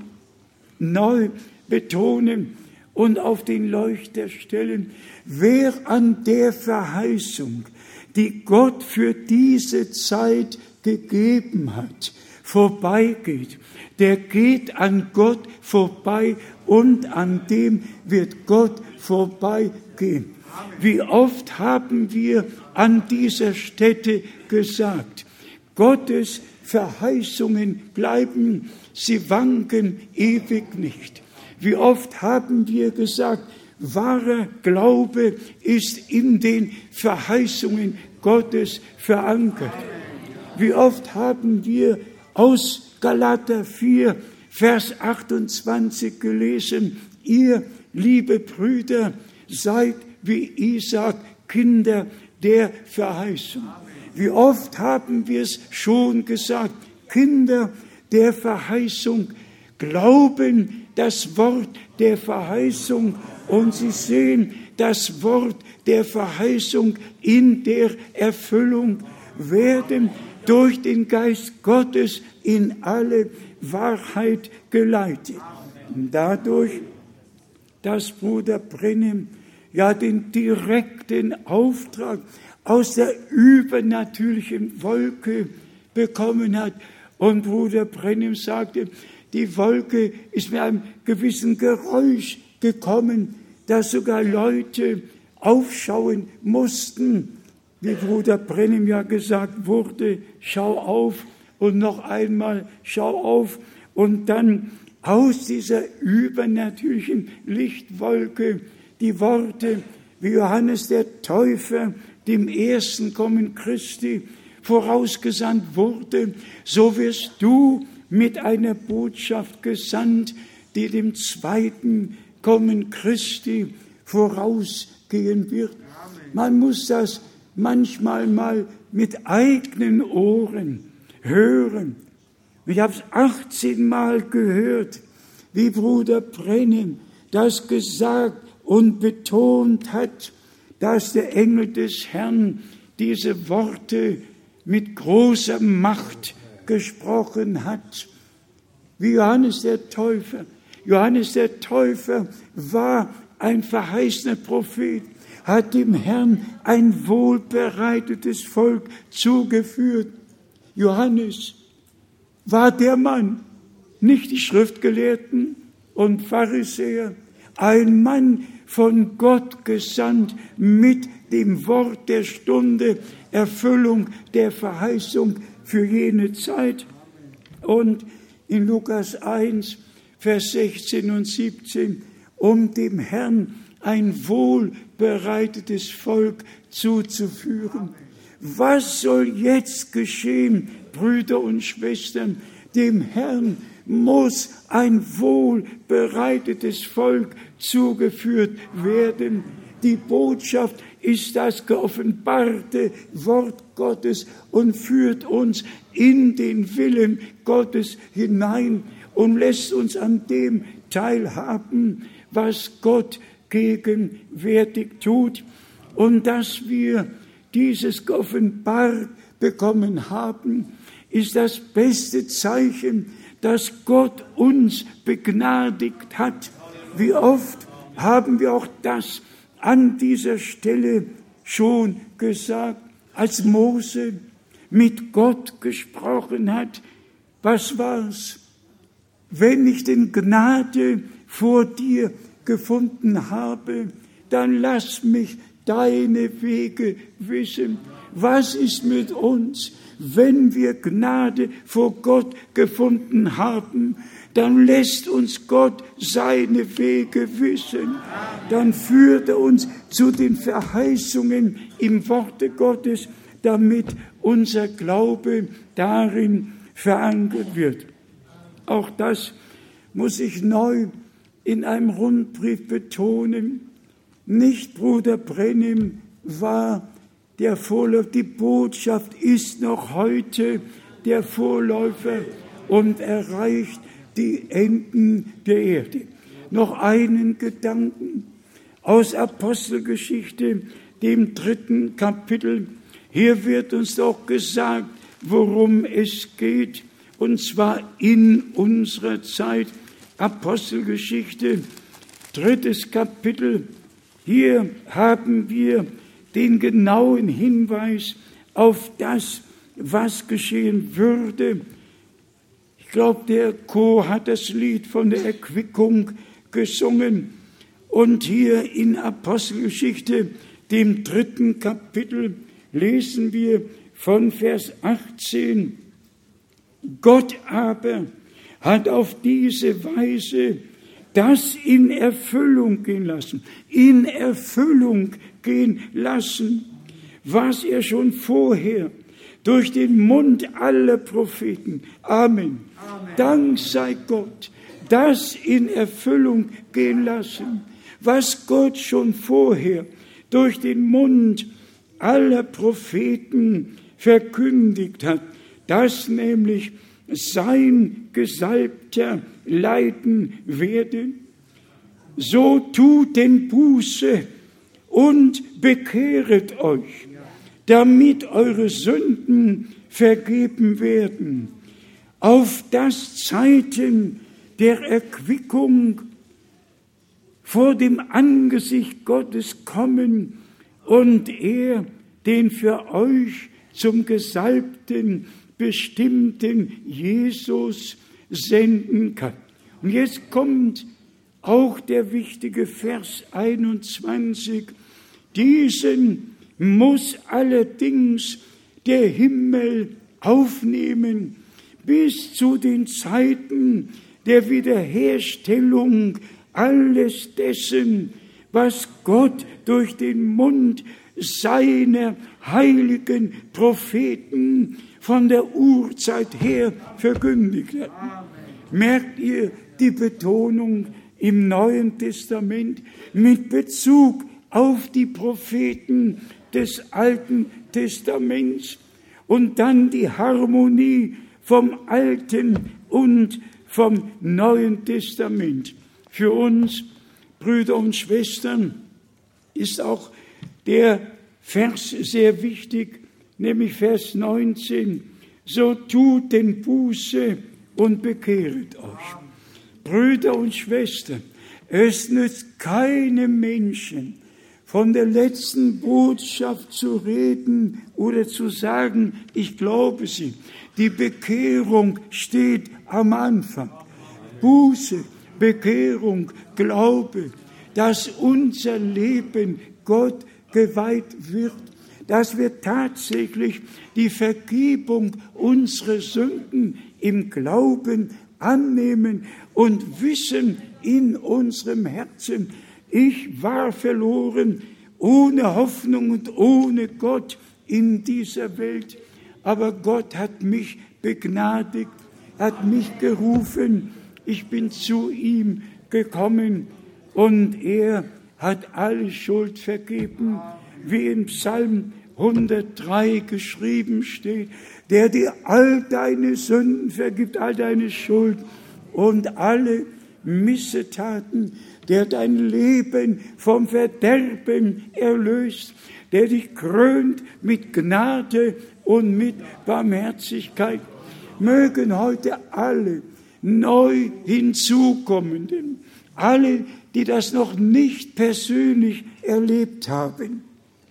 Speaker 4: neu betonen und auf den Leuchter stellen. Wer an der Verheißung, die Gott für diese Zeit gegeben hat, vorbeigeht, der geht an Gott vorbei und an dem wird Gott vorbeigehen. Wie oft haben wir an dieser Stätte gesagt, Gottes Verheißungen bleiben, sie wanken ewig nicht. Wie oft haben wir gesagt, wahrer Glaube ist in den Verheißungen Gottes verankert. Wie oft haben wir aus Galater vier, Vers achtundzwanzig gelesen, ihr, liebe Brüder, seid wie Isaak Kinder der Verheißung. Wie oft haben wir es schon gesagt, Kinder der Verheißung glauben das Wort der Verheißung und sie sehen das Wort der Verheißung in der Erfüllung, werden durch den Geist Gottes in alle Wahrheit geleitet. Und dadurch, dass Bruder Branham ja den direkten Auftrag aus der übernatürlichen Wolke bekommen hat. Und Bruder Branham sagte, die Wolke ist mit einem gewissen Geräusch gekommen, dass sogar Leute aufschauen mussten. Wie Bruder Branham ja gesagt wurde, schau auf, und noch einmal, schau auf. Und dann aus dieser übernatürlichen Lichtwolke die Worte, wie Johannes der Täufer dem ersten Kommen Christi vorausgesandt wurde, so wirst du mit einer Botschaft gesandt, die dem zweiten Kommen Christi vorausgehen wird. Man muss das manchmal mal mit eigenen Ohren hören. Ich habe es achtzehn Mal gehört, wie Bruder Brennan das gesagt und betont hat, dass der Engel des Herrn diese Worte mit großer Macht gesprochen hat. Wie Johannes der Täufer. Johannes der Täufer war ein verheißener Prophet, hat dem Herrn ein wohlbereitetes Volk zugeführt. Johannes war der Mann, nicht die Schriftgelehrten und Pharisäer, ein Mann von Gott gesandt mit dem Wort der Stunde, Erfüllung der Verheißung für jene Zeit. Und in Lukas eins, Vers sechzehn und siebzehn, um dem Herrn ein wohlbereitetes Volk zuzuführen. Was soll jetzt geschehen, Brüder und Schwestern? Dem Herrn muss ein wohlbereitetes Volk zugeführt werden. Die Botschaft ist das geoffenbarte Wort Gottes und führt uns in den Willen Gottes hinein und lässt uns an dem teilhaben, was Gott gegenwärtig tut. Und dass wir dieses geoffenbart bekommen haben, ist das beste Zeichen, dass Gott uns begnadigt hat. Wie oft haben wir auch das an dieser Stelle schon gesagt, als Mose mit Gott gesprochen hat. Was war's? Wenn ich denn Gnade vor dir gefunden habe, dann lass mich deine Wege wissen. Was ist mit uns, wenn wir Gnade vor Gott gefunden haben? Dann lässt uns Gott seine Wege wissen. Dann führt er uns zu den Verheißungen im Worte Gottes, damit unser Glaube darin verankert wird. Auch das muss ich neu in einem Rundbrief betonen. Nicht Bruder Brennan war der Vorläufer, die Botschaft ist noch heute der Vorläufer und erreicht die Enden der Erde. Noch einen Gedanken aus Apostelgeschichte, dem dritten Kapitel. Hier wird uns doch gesagt, worum es geht, und zwar in unserer Zeit. Apostelgeschichte, drittes Kapitel. Hier haben wir den genauen Hinweis auf das, was geschehen würde. Ich glaube, der Chor hat das Lied von der Erquickung gesungen. Und hier in Apostelgeschichte, dem dritten Kapitel, lesen wir von Vers achtzehn. Gott aber hat auf diese Weise das in Erfüllung gehen lassen, in Erfüllung gehen lassen, was er schon vorher durch den Mund aller Propheten, Amen, Amen. Dank sei Gott, das in Erfüllung gehen lassen, was Gott schon vorher durch den Mund aller Propheten verkündigt hat, dass nämlich sein Gesalbter leiden werde. So tut denn Buße und bekehret euch, damit eure Sünden vergeben werden, auf das Zeiten der Erquickung vor dem Angesicht Gottes kommen und er den für euch zum Gesalbten bestimmten Jesus senden kann. Und jetzt kommt auch der wichtige Vers einundzwanzig. Diesen muss allerdings der Himmel aufnehmen bis zu den Zeiten der Wiederherstellung alles dessen, was Gott durch den Mund seiner heiligen Propheten von der Urzeit her verkündigt hat. Merkt ihr die Betonung im Neuen Testament mit Bezug auf die Propheten des Alten Testaments und dann die Harmonie vom Alten und vom Neuen Testament. Für uns, Brüder und Schwestern, ist auch der Vers sehr wichtig, nämlich Vers neunzehn. So tut denn Buße und bekehret euch. Brüder und Schwestern, es nützt keinem Menschen, von der letzten Botschaft zu reden oder zu sagen, ich glaube sie. Die Bekehrung steht am Anfang. Buße, Bekehrung, Glaube, dass unser Leben Gott geweiht wird, dass wir tatsächlich die Vergebung unserer Sünden im Glauben annehmen und wissen in unserem Herzen, ich war verloren, ohne Hoffnung und ohne Gott in dieser Welt. Aber Gott hat mich begnadigt, hat mich gerufen, ich bin zu ihm gekommen und er hat alle Schuld vergeben, wie in Psalm hundertdrei geschrieben steht, der dir all deine Sünden vergibt, all deine Schuld und alle Missetaten, der dein Leben vom Verderben erlöst, der dich krönt mit Gnade und mit Barmherzigkeit. Mögen heute alle neu hinzukommenden, alle, die das noch nicht persönlich erlebt haben,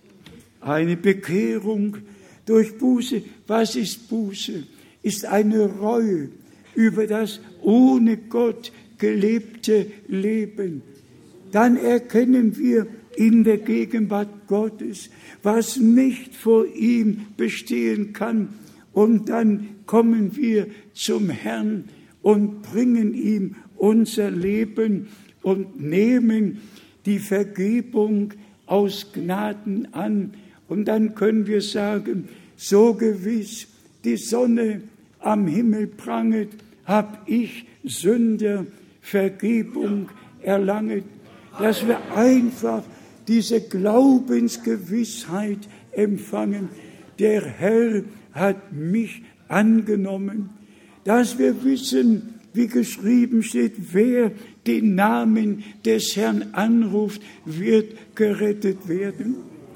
Speaker 4: eine Bekehrung durch Buße. Was ist Buße? Ist eine Reue über das ohne Gott gelebte Leben. Dann erkennen wir in der Gegenwart Gottes, was nicht vor ihm bestehen kann. Und dann kommen wir zum Herrn und bringen ihm unser Leben und nehmen die Vergebung aus Gnaden an. Und dann können wir sagen, so gewiss die Sonne am Himmel pranget, hab ich Sünder Vergebung erlanget, dass wir einfach diese Glaubensgewissheit empfangen. Der Herr hat mich angenommen, dass wir wissen, wie geschrieben steht, wer den Namen des Herrn anruft, wird gerettet werden.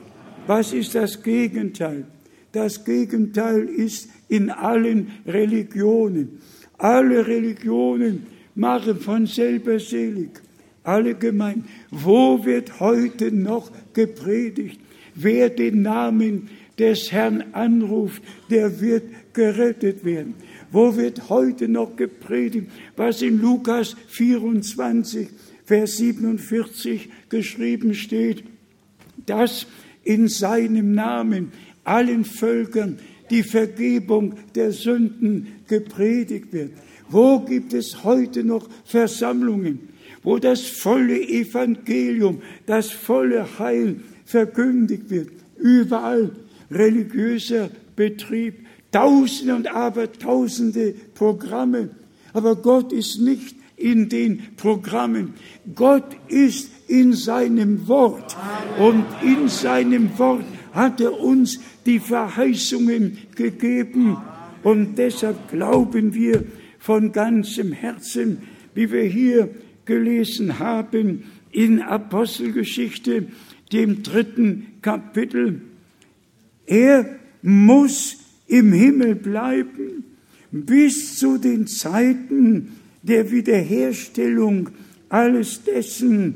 Speaker 4: Was ist das Gegenteil? Das Gegenteil ist in allen Religionen. Alle Religionen machen von selber selig. Alle Gemeinden. Wo wird heute noch gepredigt? Wer den Namen des Herrn anruft, der wird gerettet werden. Wo wird heute noch gepredigt, was in Lukas vierundzwanzig, Vers siebenundvierzig geschrieben steht, dass in seinem Namen allen Völkern die Vergebung der Sünden gepredigt wird. Wo gibt es heute noch Versammlungen, wo das volle Evangelium, das volle Heil verkündigt wird? Überall religiöser Betrieb, Tausende und Abertausende Programme. Aber Gott ist nicht in den Programmen. Gott ist in seinem Wort. Und in seinem Wort hat er uns die Verheißungen gegeben. Und deshalb glauben wir von ganzem Herzen, wie wir hier gelesen haben in Apostelgeschichte, dem dritten Kapitel. Er muss im Himmel bleiben bis zu den Zeiten der Wiederherstellung alles dessen,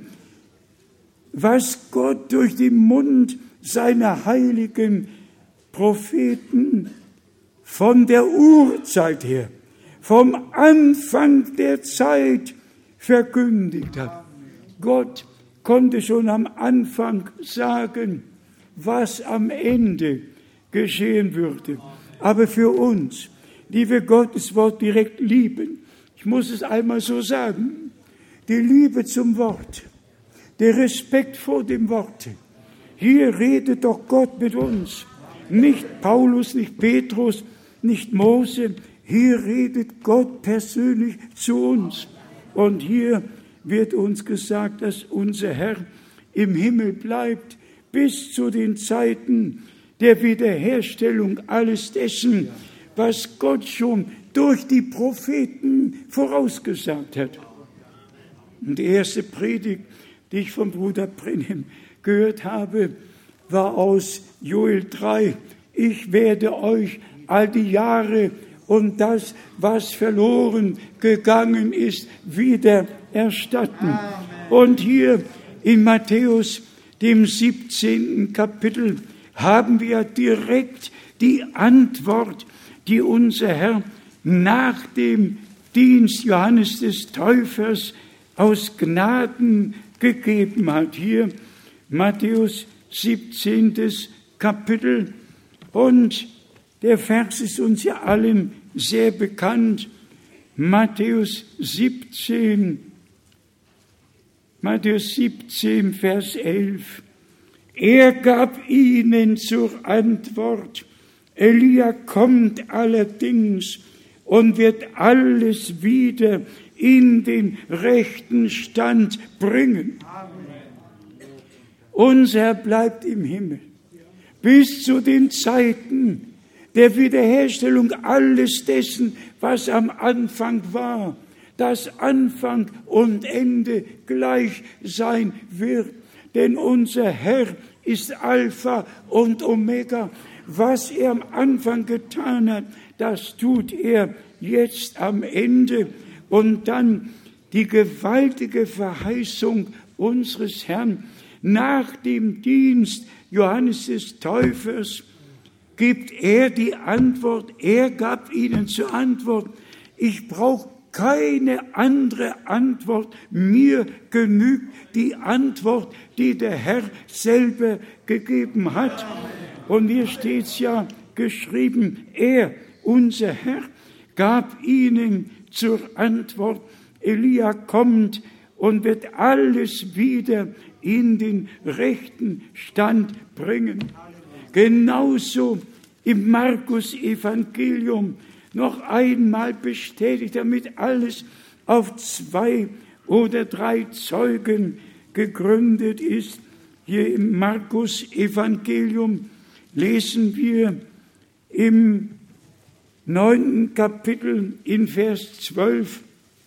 Speaker 4: was Gott durch den Mund seiner heiligen Propheten von der Urzeit her, vom Anfang der Zeit verkündigt hat. Gott konnte schon am Anfang sagen, was am Ende geschehen würde. Aber für uns, die wir Gottes Wort direkt lieben. Ich muss es einmal so sagen. Die Liebe zum Wort, der Respekt vor dem Wort. Hier redet doch Gott mit uns. Nicht Paulus, nicht Petrus, nicht Mose. Hier redet Gott persönlich zu uns. Und hier wird uns gesagt, dass unser Herr im Himmel bleibt bis zu den Zeiten der Wiederherstellung alles dessen, was Gott schon durch die Propheten vorausgesagt hat. Und die erste Predigt, die ich vom Bruder Brenhem gehört habe, war aus Joel drei. Ich werde euch all die Jahre und das, was verloren gegangen ist, wieder erstatten. Und hier in Matthäus, dem siebzehnten Kapitel, haben wir direkt die Antwort, die unser Herr nach dem Dienst Johannes des Täufers aus Gnaden gegeben hat. Hier Matthäus siebzehntes Kapitel. Und der Vers ist uns ja allen sehr bekannt. Matthäus siebzehn, Matthäus siebzehn, Vers elf. Er gab ihnen zur Antwort: Elia kommt allerdings und wird alles wieder in den rechten Stand bringen. Unser Herr bleibt im Himmel bis zu den Zeiten der Wiederherstellung alles dessen, was am Anfang war, dass Anfang und Ende gleich sein wird. Denn unser Herr ist Alpha und Omega. Was er am Anfang getan hat, das tut er jetzt am Ende. Und dann die gewaltige Verheißung unseres Herrn nach dem Dienst Johannes des Täufers gibt er die Antwort, er gab ihnen zur Antwort: Ich brauche keine andere Antwort, mir genügt die Antwort, die der Herr selber gegeben hat. Und hier steht es ja geschrieben, er, unser Herr, gab ihnen zur Antwort: Elia kommt und wird alles wieder in den rechten Stand bringen. Genauso im Markus-Evangelium noch einmal bestätigt, damit alles auf zwei oder drei Zeugen gegründet ist. Hier im Markus-Evangelium lesen wir im neunten Kapitel in Vers zwölf.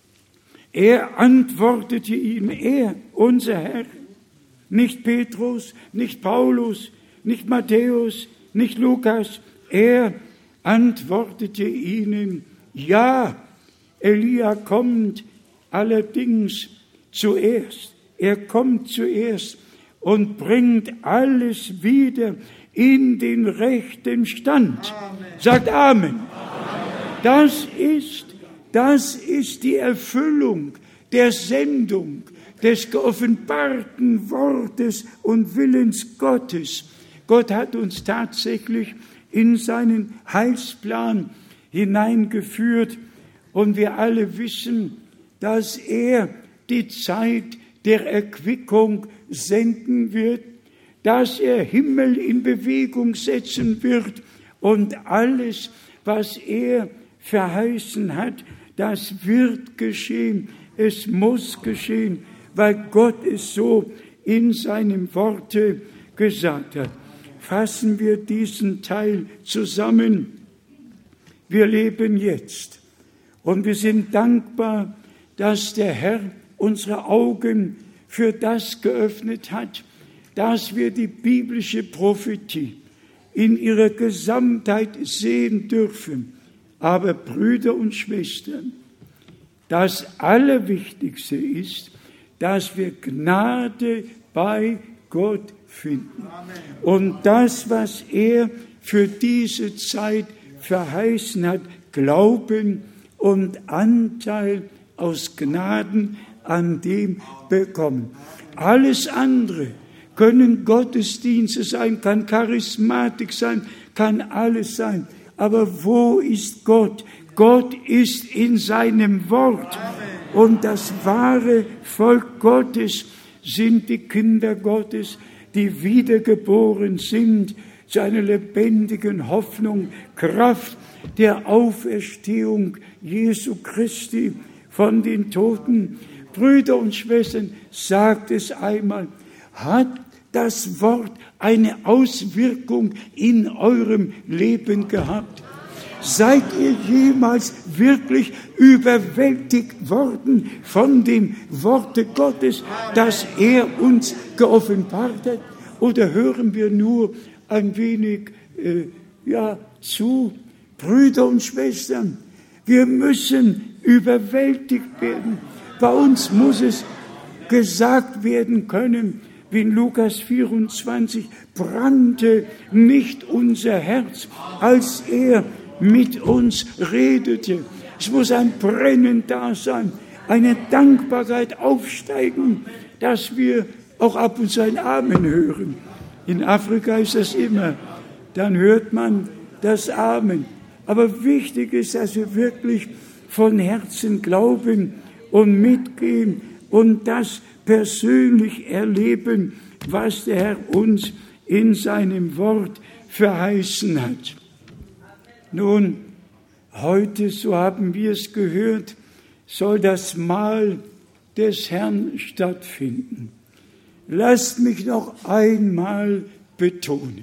Speaker 4: Er antwortete ihm, er, unser Herr, nicht Petrus, nicht Paulus, nicht Matthäus, nicht Lukas, er antwortete ihnen, ja, Elia kommt allerdings zuerst. Er kommt zuerst und bringt alles wieder in den rechten Stand. Amen. Sagt Amen. Amen. Das ist, das ist die Erfüllung der Sendung des geoffenbarten Wortes und Willens Gottes. Gott hat uns tatsächlich in seinen Heilsplan hineingeführt und wir alle wissen, dass er die Zeit der Erquickung senden wird, dass er Himmel in Bewegung setzen wird und alles, was er verheißen hat, das wird geschehen. Es muss geschehen, weil Gott es so in seinem Worte gesagt hat. Fassen wir diesen Teil zusammen. Wir leben jetzt und wir sind dankbar, dass der Herr unsere Augen für das geöffnet hat, dass wir die biblische Prophetie in ihrer Gesamtheit sehen dürfen. Aber Brüder und Schwestern, das Allerwichtigste ist, dass wir Gnade bei Gott finden. Und das, was er für diese Zeit verheißen hat, Glauben und Anteil aus Gnaden an dem bekommen. Alles andere können Gottesdienste sein, kann Charismatik sein, kann alles sein. Aber wo ist Gott? Gott ist in seinem Wort. Und das wahre Volk Gottes sind die Kinder Gottes, die wiedergeboren sind zu einer lebendigen Hoffnung, Kraft der Auferstehung Jesu Christi von den Toten. Brüder und Schwestern, sagt es einmal, hat das Wort eine Auswirkung in eurem Leben gehabt? Seid ihr jemals wirklich überwältigt worden von dem Worte Gottes, das er uns geoffenbart hat? Oder hören wir nur ein wenig äh, ja, zu? Brüder und Schwestern, wir müssen überwältigt werden. Bei uns muss es gesagt werden können, wie in Lukas vierundzwanzig, brannte nicht unser Herz, als er mit uns redete. Es muss ein Brennen da sein, eine Dankbarkeit aufsteigen, dass wir auch ab und zu ein Amen hören. In Afrika ist das immer. Dann hört man das Amen. Aber wichtig ist, dass wir wirklich von Herzen glauben und mitgehen und das persönlich erleben, was der Herr uns in seinem Wort verheißen hat. Nun, heute, so haben wir es gehört, soll das Mahl des Herrn stattfinden. Lasst mich noch einmal betonen,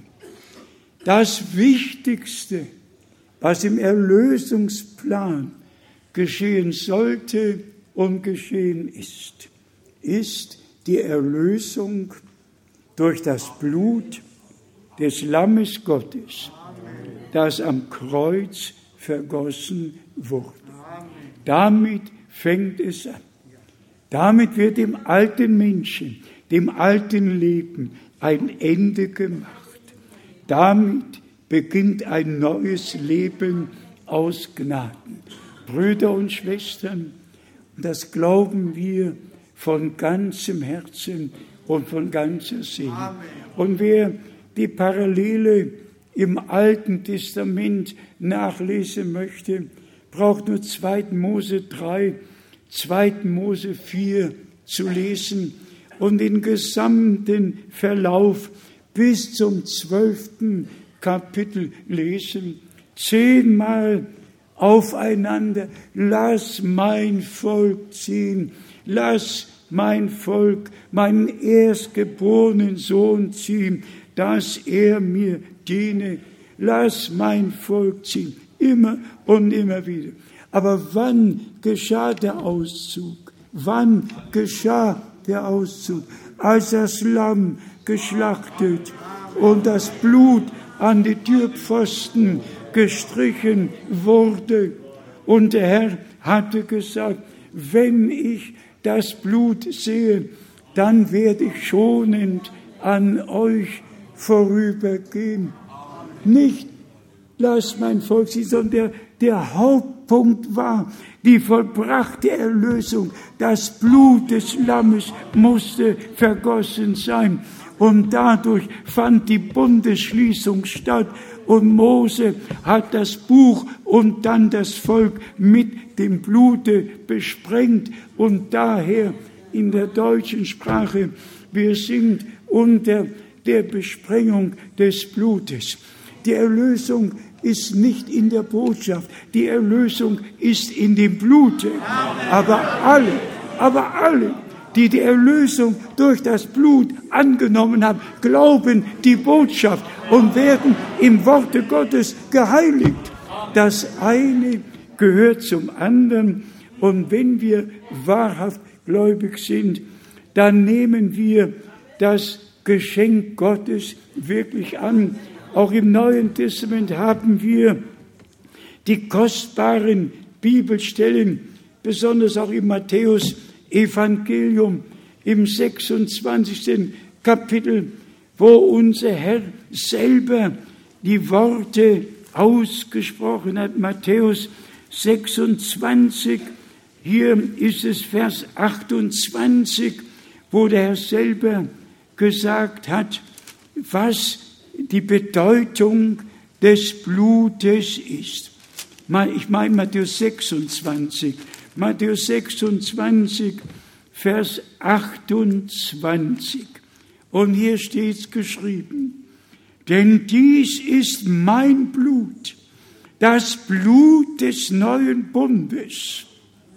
Speaker 4: das Wichtigste, was im Erlösungsplan geschehen sollte und geschehen ist, ist die Erlösung durch das Blut des Lammes Gottes, das am Kreuz vergossen wurde. Damit fängt es an. Damit wird dem alten Menschen, dem alten Leben ein Ende gemacht. Damit beginnt ein neues Leben aus Gnaden. Brüder und Schwestern, das glauben wir von ganzem Herzen und von ganzer Seele. Und wer die Parallele im Alten Testament nachlesen möchte, braucht nur zweiten Mose drei, zweiten Mose vier zu lesen und den gesamten Verlauf bis zum zwölften Kapitel lesen. Zehnmal aufeinander, lass mein Volk ziehen, lass mein Volk, meinen erstgeborenen Sohn ziehen, dass er mir diene. Lass mein Volk ziehen, immer und immer wieder. Aber wann geschah der Auszug? Wann geschah der Auszug? Als das Lamm geschlachtet und das Blut an die Türpfosten gestrichen wurde. Und der Herr hatte gesagt, wenn ich das Blut sehe, dann werde ich schonend an euch vorübergehen. Nicht, lass mein Volk ziehen, sondern der, der Hauptpunkt war die vollbrachte Erlösung. Das Blut des Lammes musste vergossen sein. Und dadurch fand die Bundesschließung statt. Und Mose hat das Buch und dann das Volk mit dem Blute besprengt. Und daher in der deutschen Sprache, wir sind unter der Besprengung des Blutes. Die Erlösung ist nicht in der Botschaft. Die Erlösung ist in dem Blute. Aber alle, aber alle, die die Erlösung durch das Blut angenommen haben, glauben die Botschaft und werden im Worte Gottes geheiligt. Das eine gehört zum anderen. Und wenn wir wahrhaft gläubig sind, dann nehmen wir das Geschenk Gottes wirklich an. Auch im Neuen Testament haben wir die kostbaren Bibelstellen, besonders auch im Matthäus-Evangelium, im sechsundzwanzigsten Kapitel, wo unser Herr selber die Worte ausgesprochen hat. Matthäus sechsundzwanzig, hier ist es Vers achtundzwanzig, wo der Herr selber gesagt hat, was die Bedeutung des Blutes ist. Ich meine Matthäus sechsundzwanzig. Matthäus sechsundzwanzig, Vers achtundzwanzig. Und hier steht es geschrieben: Denn dies ist mein Blut, das Blut des neuen Bundes,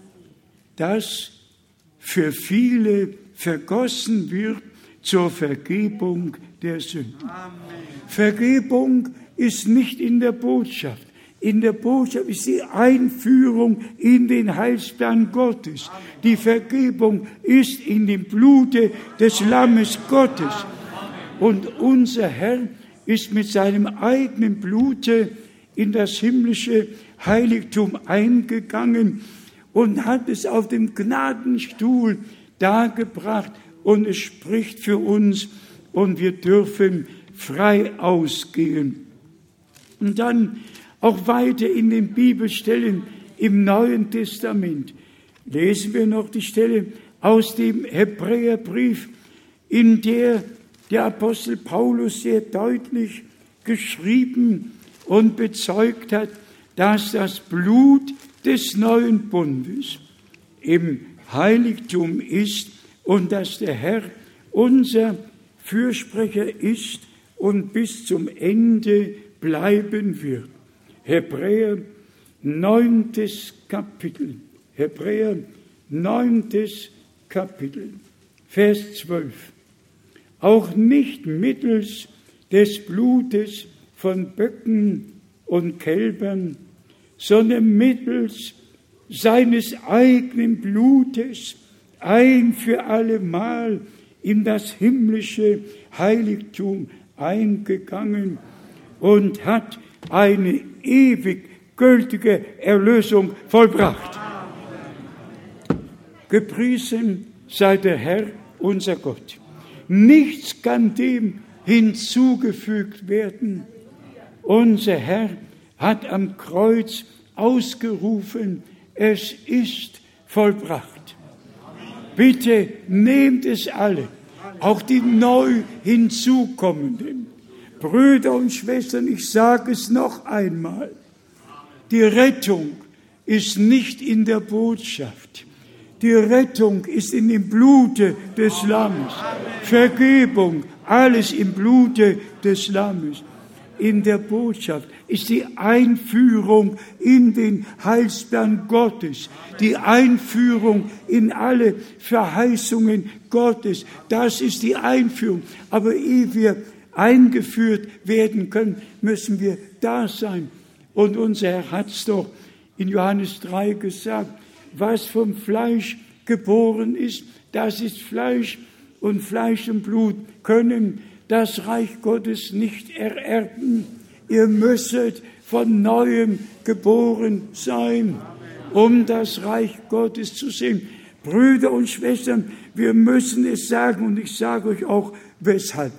Speaker 4: das für viele vergossen wird zur Vergebung der Sünden. Amen. Vergebung ist nicht in der Botschaft. In der Botschaft ist die Einführung in den Heilsplan Gottes. Die Vergebung ist in dem Blute des Lammes Gottes. Und unser Herr ist mit seinem eigenen Blute in das himmlische Heiligtum eingegangen und hat es auf dem Gnadenstuhl dargebracht, und es spricht für uns und wir dürfen frei ausgehen. Und dann auch weiter in den Bibelstellen im Neuen Testament lesen wir noch die Stelle aus dem Hebräerbrief, in der der Apostel Paulus sehr deutlich geschrieben und bezeugt hat, dass das Blut des neuen Bundes im Heiligtum ist und dass der Herr unser Fürsprecher ist und bis zum Ende bleiben wird. Hebräer, neuntes Kapitel. Hebräer, neuntes Kapitel, Vers zwölf. Auch nicht mittels des Blutes von Böcken und Kälbern, sondern mittels seines eigenen Blutes ein für allemal in das himmlische Heiligtum eingegangen und hat eine ewig gültige Erlösung vollbracht. Gepriesen sei der Herr, unser Gott. Nichts kann dem hinzugefügt werden. Unser Herr hat am Kreuz ausgerufen, es ist vollbracht. Bitte nehmt es alle, auch die neu hinzukommenden. Brüder und Schwestern, ich sage es noch einmal, die Rettung ist nicht in der Botschaft. Die Rettung ist in dem Blute des Lammes. Vergebung, alles im Blute des Lammes. In der Botschaft ist die Einführung in den Heilsplan Gottes, die Einführung in alle Verheißungen Gottes. Das ist die Einführung. Aber ehe wir eingeführt werden können, müssen wir da sein. Und unser Herr hat es doch in Johannes drei gesagt, was vom Fleisch geboren ist, das ist Fleisch, und Fleisch und Blut können das Reich Gottes nicht ererben. Ihr müsstet von Neuem geboren sein, um das Reich Gottes zu sehen. Brüder und Schwestern, wir müssen es sagen, und ich sage euch auch, weshalb.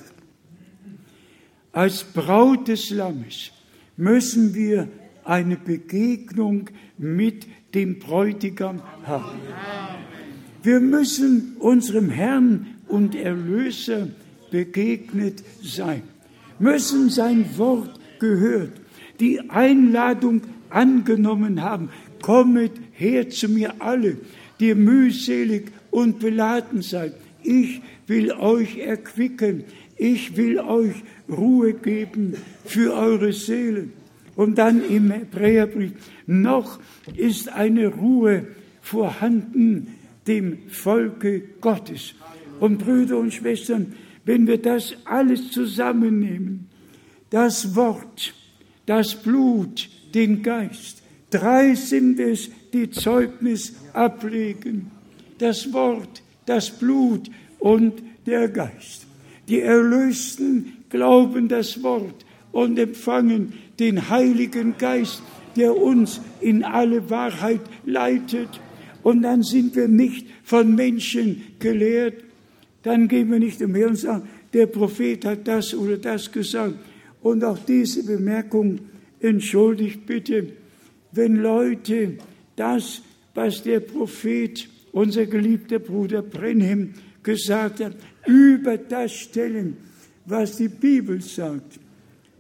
Speaker 4: Als Braut des Lammes müssen wir eine Begegnung mit dem Bräutigam haben. Wir müssen unserem Herrn und Erlöser begegnet sein, müssen sein Wort gehört, die Einladung angenommen haben. Kommet her zu mir alle, die ihr mühselig und beladen seid. Ich will euch erquicken. Ich will euch Ruhe geben für eure Seelen. Und dann im Hebräerbrief, noch ist eine Ruhe vorhanden dem Volke Gottes. Und Brüder und Schwestern, wenn wir das alles zusammennehmen, das Wort, das Blut, den Geist, drei sind es, die Zeugnis ablegen. Das Wort, das Blut und der Geist. Die Erlösten glauben das Wort und empfangen den Heiligen Geist, der uns in alle Wahrheit leitet. Und dann sind wir nicht von Menschen gelehrt. Dann gehen wir nicht umher und sagen, der Prophet hat das oder das gesagt. Und auch diese Bemerkung, entschuldigt bitte, wenn Leute das, was der Prophet, unser geliebter Bruder Brenhem, gesagt hat, über das stellen, was die Bibel sagt,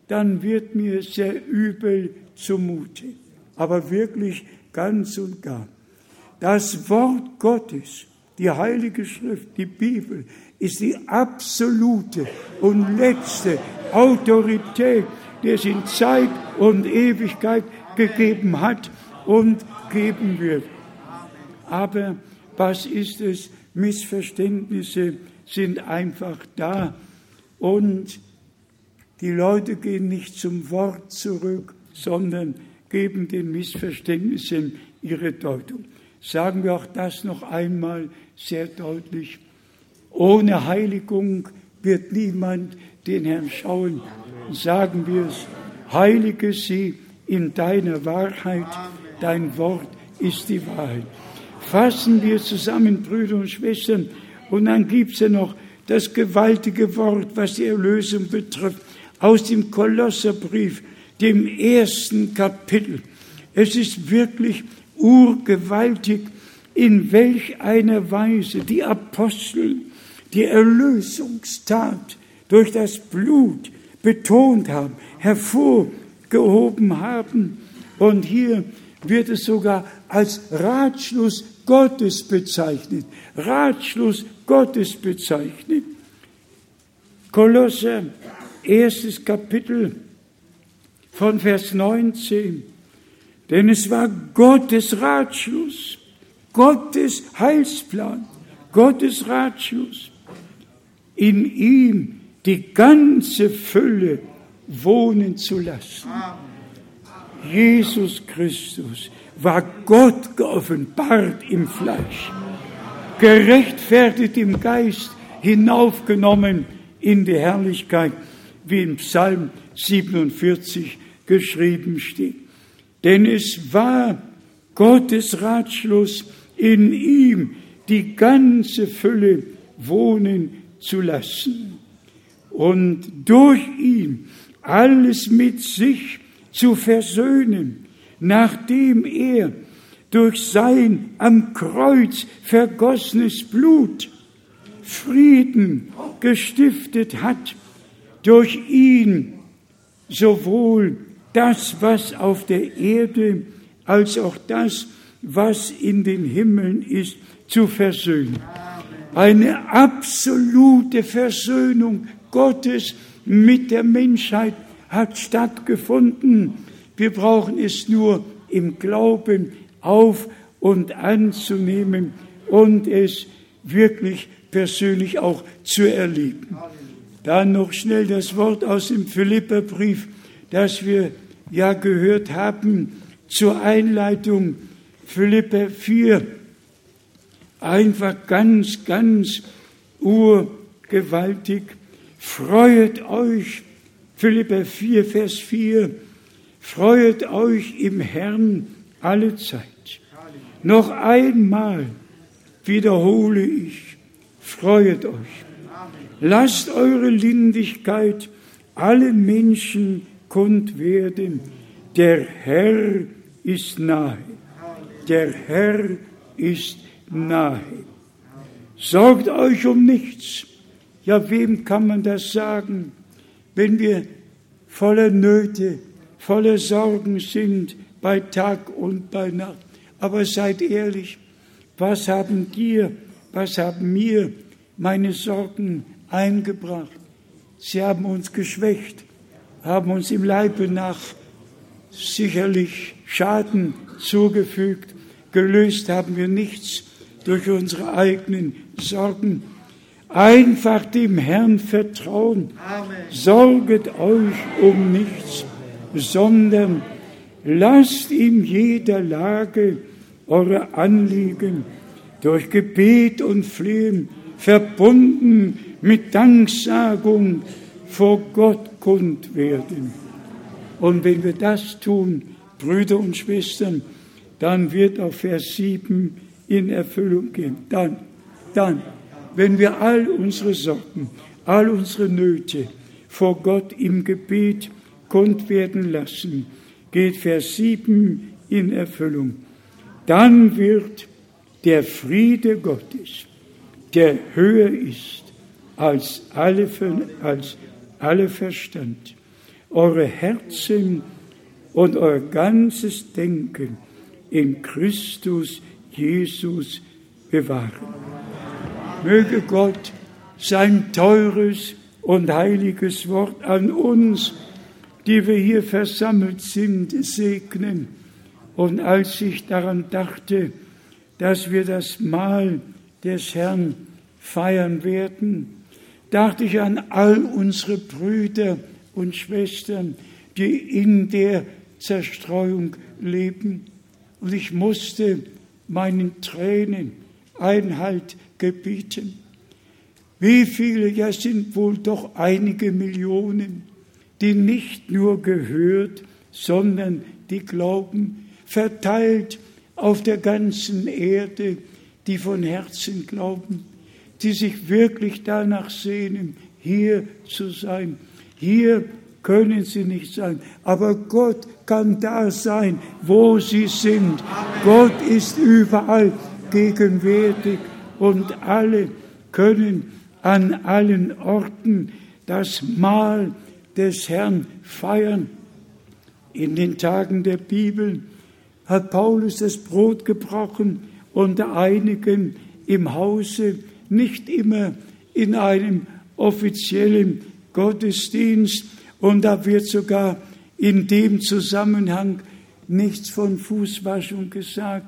Speaker 4: dann wird mir sehr übel zumute. Aber wirklich ganz und gar. Das Wort Gottes, die Heilige Schrift, die Bibel, ist die absolute und letzte Autorität, die es in Zeit und Ewigkeit gegeben hat und geben wird. Aber was ist es? Missverständnisse sind einfach da und die Leute gehen nicht zum Wort zurück, sondern geben den Missverständnissen ihre Deutung. Sagen wir auch das noch einmal sehr deutlich. Ohne Heiligung wird niemand den Herrn schauen. Sagen wir es, heilige sie in deiner Wahrheit, dein Wort ist die Wahrheit. Fassen wir zusammen, Brüder und Schwestern, und dann gibt es ja noch das gewaltige Wort, was die Erlösung betrifft, aus dem Kolosserbrief, dem ersten Kapitel. Es ist wirklich urgewaltig, in welch einer Weise die Apostel die Erlösungstat durch das Blut betont haben, hervorgehoben haben. Und hier wird es sogar als Ratschluss Gottes bezeichnet. Ratschluss Gottes bezeichnet. Kolosser, erstes Kapitel von Vers neunzehn. Denn es war Gottes Ratschluss, Gottes Heilsplan, Gottes Ratschluss, in ihm die ganze Fülle wohnen zu lassen. Jesus Christus war Gott geoffenbart im Fleisch, gerechtfertigt im Geist, hinaufgenommen in die Herrlichkeit, wie im Psalm siebenundvierzig geschrieben steht. Denn es war Gottes Ratschluss, in ihm die ganze Fülle wohnen zu lassen und durch ihn alles mit sich zu versöhnen, nachdem er durch sein am Kreuz vergossenes Blut Frieden gestiftet hat, durch ihn sowohl das, was auf der Erde, als auch das, was in den Himmeln ist, zu versöhnen. Eine absolute Versöhnung Gottes mit der Menschheit hat stattgefunden. Wir brauchen es nur im Glauben auf- und anzunehmen und es wirklich persönlich auch zu erleben. Dann noch schnell das Wort aus dem Philipperbrief, das wir ja gehört haben, zur Einleitung, Philipper vier, einfach ganz, ganz urgewaltig. Freuet euch, Philipper vier, Vers vier, freuet euch im Herrn alle Zeit. Noch einmal wiederhole ich, freuet euch. Lasst eure Lindigkeit allen Menschen kund werden. Der Herr ist nahe. Der Herr ist nahe. Sorgt euch um nichts. Ja, wem kann man das sagen, wenn wir voller Nöte, voller Sorgen sind bei Tag und bei Nacht? Aber seid ehrlich, was haben dir, was haben mir meine Sorgen eingebracht? Sie haben uns geschwächt, haben uns im Leibe nach sicherlich Schaden zugefügt. Gelöst haben wir nichts durch unsere eigenen Sorgen. Einfach dem Herrn vertrauen. Amen. Sorget euch um nichts, sondern lasst in jeder Lage eure Anliegen durch Gebet und Flehen verbunden mit Danksagung vor Gott kund werden. Und wenn wir das tun, Brüder und Schwestern, dann wird auch Vers sieben in Erfüllung gehen. Dann, dann, wenn wir all unsere Sorgen, all unsere Nöte vor Gott im Gebet kund werden lassen, geht Vers sieben in Erfüllung. Dann wird der Friede Gottes, der höher ist als alle, als alle Verstand, eure Herzen und euer ganzes Denken in Christus Jesus bewahren. Möge Gott sein teures und heiliges Wort an uns, die wir hier versammelt sind, segnen. Und als ich daran dachte, dass wir das Mahl des Herrn feiern werden, dachte ich an all unsere Brüder und Schwestern, die in der Zerstreuung leben. Und ich musste meinen Tränen Einhalt gebieten. Wie viele, ja sind wohl doch einige Millionen, die nicht nur gehört, sondern die glauben, verteilt auf der ganzen Erde, die von Herzen glauben, die sich wirklich danach sehnen, hier zu sein. Hier können sie nicht sein, aber Gott kann da sein, wo sie sind. Amen. Gott ist überall gegenwärtig und alle können an allen Orten das Mahl des Herrn feiern. In den Tagen der Bibel hat Paulus das Brot gebrochen unter einigen im Hause, nicht immer in einem offiziellen Gottesdienst. Und da wird sogar in dem Zusammenhang nichts von Fußwaschung gesagt.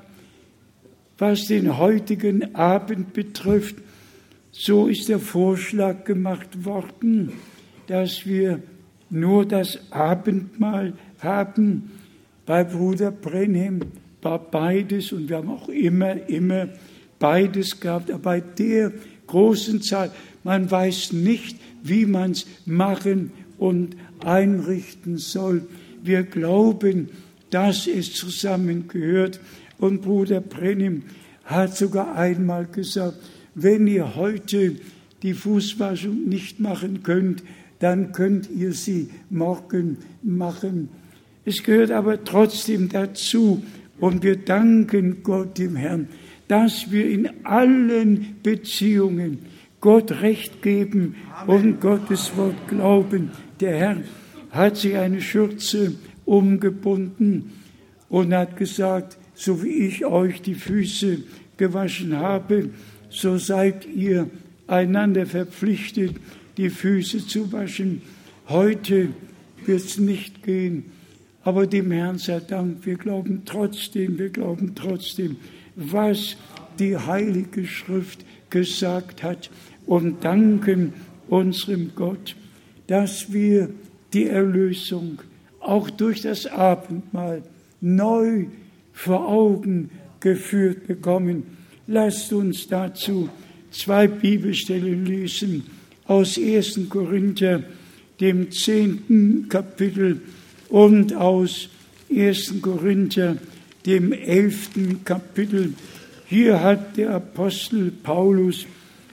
Speaker 4: Was den heutigen Abend betrifft, so ist der Vorschlag gemacht worden, dass wir nur das Abendmahl haben. Bei Bruder Brenhem war beides und wir haben auch immer, immer beides gehabt. Aber bei der großen Zahl, man weiß nicht, wie man es machen und einrichten soll. Wir glauben, dass es zusammengehört. Und Bruder Brenhem hat sogar einmal gesagt, wenn ihr heute die Fußwaschung nicht machen könnt, dann könnt ihr sie morgen machen. Es gehört aber trotzdem dazu. Und wir danken Gott, dem Herrn, dass wir in allen Beziehungen Gott Recht geben und Gottes Wort glauben. Der Herr hat sich eine Schürze umgebunden und hat gesagt, so wie ich euch die Füße gewaschen habe, so seid ihr einander verpflichtet, die Füße zu waschen. Heute wird es nicht gehen, aber dem Herrn sei Dank, wir glauben trotzdem, wir glauben trotzdem, was die Heilige Schrift gesagt hat und danken unserem Gott, dass wir die Erlösung auch durch das Abendmahl neu vor Augen geführt bekommen. Lasst uns dazu zwei Bibelstellen lesen aus ersten Korinther, dem zehnten Kapitel und aus ersten Korinther, dem elften Kapitel. Hier hat der Apostel Paulus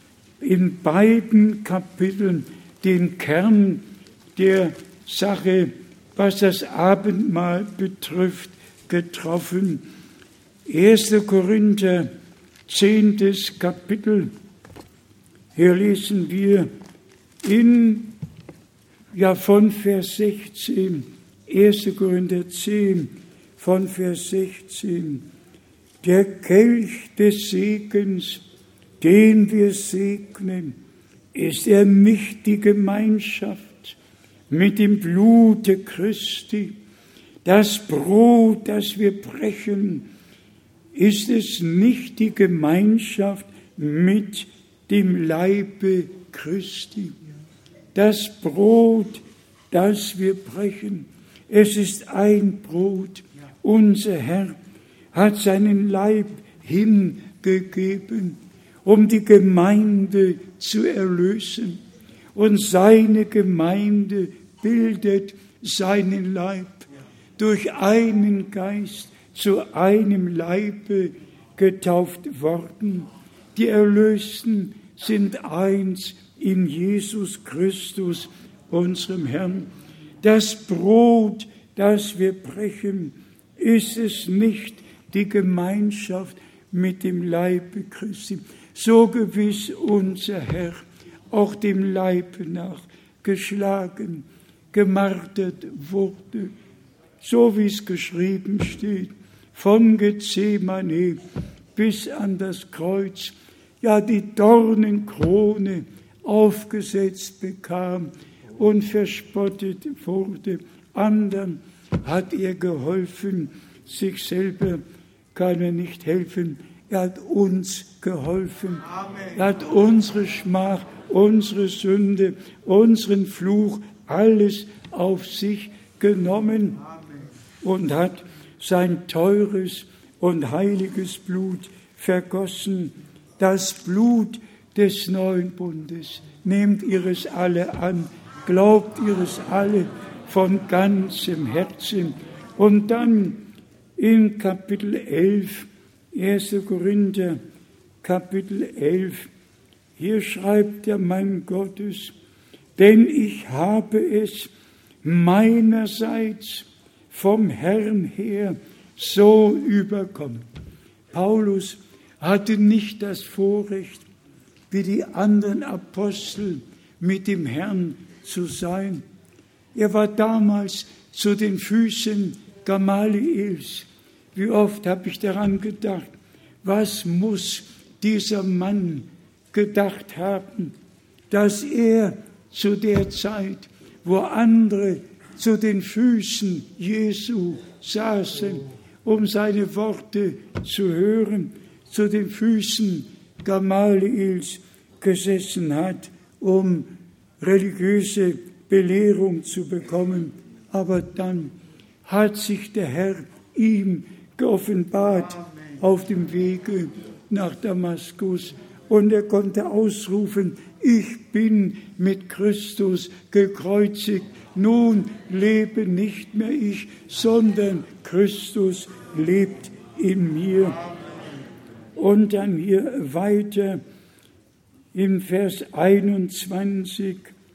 Speaker 4: in beiden Kapiteln den Kern der Sache, was das Abendmahl betrifft, getroffen. erster Korinther, zehntes Kapitel. Hier lesen wir in, ja von Vers sechzehn, erster Korinther zehn, von Vers sechzehn. Der Kelch des Segens, den wir segnen, ist er nicht die Gemeinschaft mit dem Blute Christi. Das Brot, das wir brechen, ist es nicht die Gemeinschaft mit dem Leibe Christi. Das Brot, das wir brechen, es ist ein Brot. Unser Herr hat seinen Leib hingegeben, um die Gemeinde zu erlösen. Und seine Gemeinde bildet seinen Leib. Durch einen Geist zu einem Leibe getauft worden. Die Erlösten sind eins in Jesus Christus, unserem Herrn. Das Brot, das wir brechen, ist es nicht die Gemeinschaft mit dem Leibe Christi. So gewiss unser Herr auch dem Leibe nach geschlagen, gemartert wurde, so wie es geschrieben steht, von Gethsemane bis an das Kreuz, ja die Dornenkrone aufgesetzt bekam und verspottet wurde. Anderen hat er geholfen, sich selber kann er nicht helfen. Er hat uns geholfen. Amen. Er hat unsere Schmach, unsere Sünde, unseren Fluch, alles auf sich genommen. Amen. Und hat sein teures und heiliges Blut vergossen, das Blut des neuen Bundes. Nehmt ihr es alle an, glaubt ihr es alle von ganzem Herzen. Und dann in Kapitel elf, erster Korinther, Kapitel elf, hier schreibt der Mann Gottes, denn ich habe es meinerseits vom Herrn her so überkommen. Paulus hatte nicht das Vorrecht, wie die anderen Apostel mit dem Herrn zu sein. Er war damals zu den Füßen Gamaliels. Wie oft habe ich daran gedacht, was muss dieser Mann gedacht haben, dass er zu der Zeit, wo andere zu den Füßen Jesu saßen, um seine Worte zu hören, zu den Füßen Gamaliels gesessen hat, um religiöse Belehrung zu bekommen. Aber dann hat sich der Herr ihm geoffenbart auf dem Wege nach Damaskus und er konnte ausrufen, ich bin mit Christus gekreuzigt, nun lebe nicht mehr ich, sondern Christus lebt in mir. Und dann hier weiter im Vers einundzwanzig,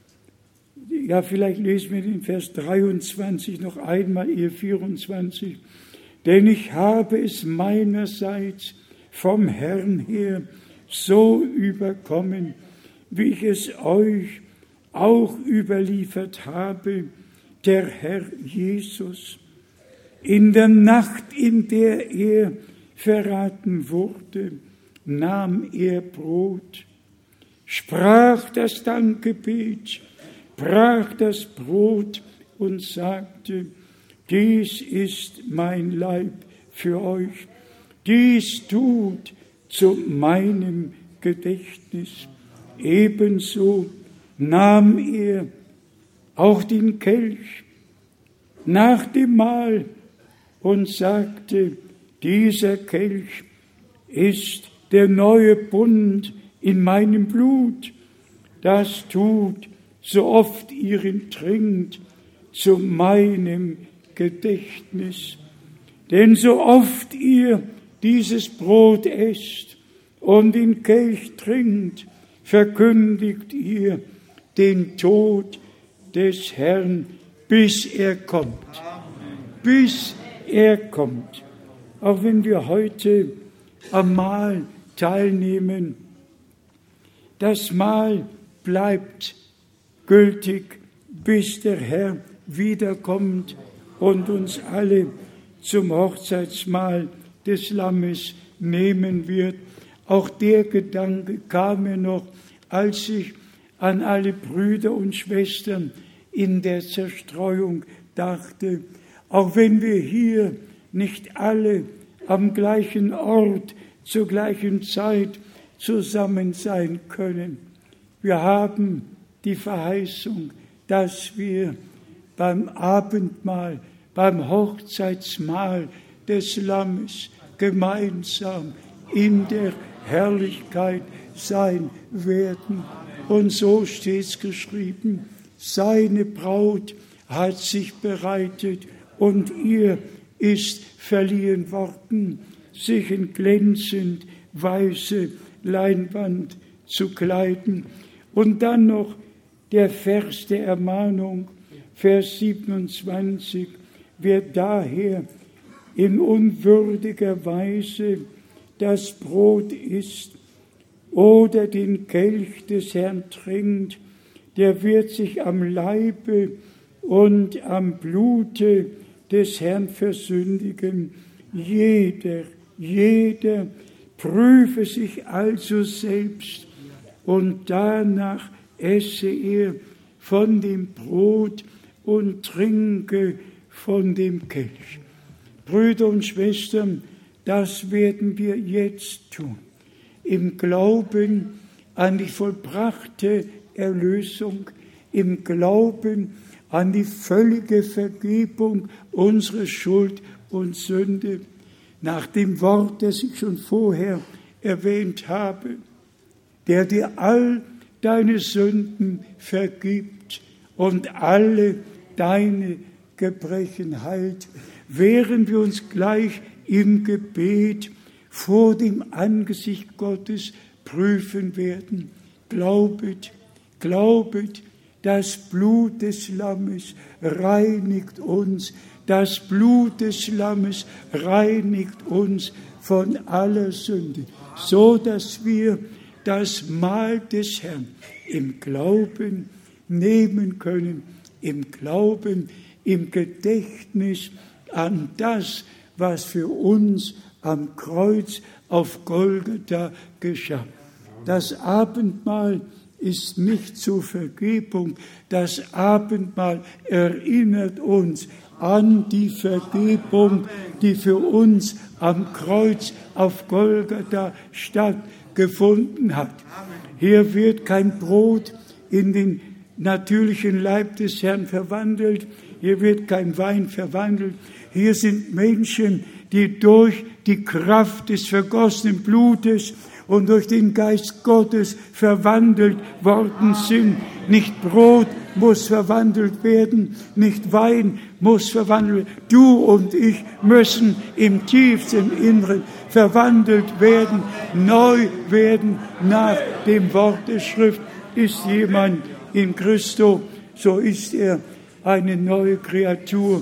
Speaker 4: ja vielleicht lesen wir den Vers dreiundzwanzig noch einmal, ihr vierundzwanzig, denn ich habe es meinerseits vom Herrn her so überkommen, wie ich es euch auch überliefert habe, der Herr Jesus. In der Nacht, in der er verraten wurde, nahm er Brot, sprach das Dankgebet, brach das Brot und sagte, dies ist mein Leib für euch, dies tut zu meinem Gedächtnis. Ebenso nahm er auch den Kelch nach dem Mahl und sagte, dieser Kelch ist der neue Bund in meinem Blut. Das tut, so oft ihr ihn trinkt, zu meinem Gedächtnis. Denn so oft ihr dieses Brot esst und den Kelch trinkt, verkündigt ihr den Tod des Herrn, bis er kommt. Bis er kommt. Auch wenn wir heute am Mahl teilnehmen, das Mahl bleibt gültig, bis der Herr wiederkommt und uns alle zum Hochzeitsmahl des Lammes nehmen wird. Auch der Gedanke kam mir noch, als ich an alle Brüder und Schwestern in der Zerstreuung dachte. Auch wenn wir hier nicht alle am gleichen Ort zur gleichen Zeit zusammen sein können. Wir haben die Verheißung, dass wir beim Abendmahl, beim Hochzeitsmahl des Lammes gemeinsam in der Herrlichkeit sein werden. Und so steht es geschrieben, seine Braut hat sich bereitet und ihr ist verliehen worden, sich in glänzend weiße Leinwand zu kleiden. Und dann noch der Vers der Ermahnung, Vers siebenundzwanzig, wer daher in unwürdiger Weise das Brot isst oder den Kelch des Herrn trinkt, der wird sich am Leibe und am Blute des Herrn versündigen. Jeder, jeder prüfe sich also selbst und danach esse er von dem Brot und trinke von dem Kelch. Brüder und Schwestern, das werden wir jetzt tun. Im Glauben an die vollbrachte Erlösung, im Glauben an die völlige Vergebung unserer Schuld und Sünde, nach dem Wort, das ich schon vorher erwähnt habe, der dir all deine Sünden vergibt und alle deine Gebrechen heilt, während wir uns gleich im Gebet vor dem Angesicht Gottes prüfen werden. Glaubet, glaubet, das Blut des Lammes reinigt uns, das Blut des Lammes reinigt uns von aller Sünde, so dass wir das Mahl des Herrn im Glauben nehmen können, im Glauben, im Gedächtnis an das, was für uns am Kreuz auf Golgatha geschah. Das Abendmahl ist nicht zur Vergebung. Das Abendmahl erinnert uns an die Vergebung, die für uns am Kreuz auf Golgatha stattgefunden hat. Hier wird kein Brot in den natürlichen Leib des Herrn verwandelt, hier wird kein Wein verwandelt. Hier sind Menschen, die durch die Kraft des vergossenen Blutes und durch den Geist Gottes verwandelt worden sind. Nicht Brot muss verwandelt werden, nicht Wein muss verwandelt werden. Du und ich müssen im tiefsten Inneren verwandelt werden, neu werden nach dem Wort der Schrift. Ist jemand in Christo, so ist er eine neue Kreatur.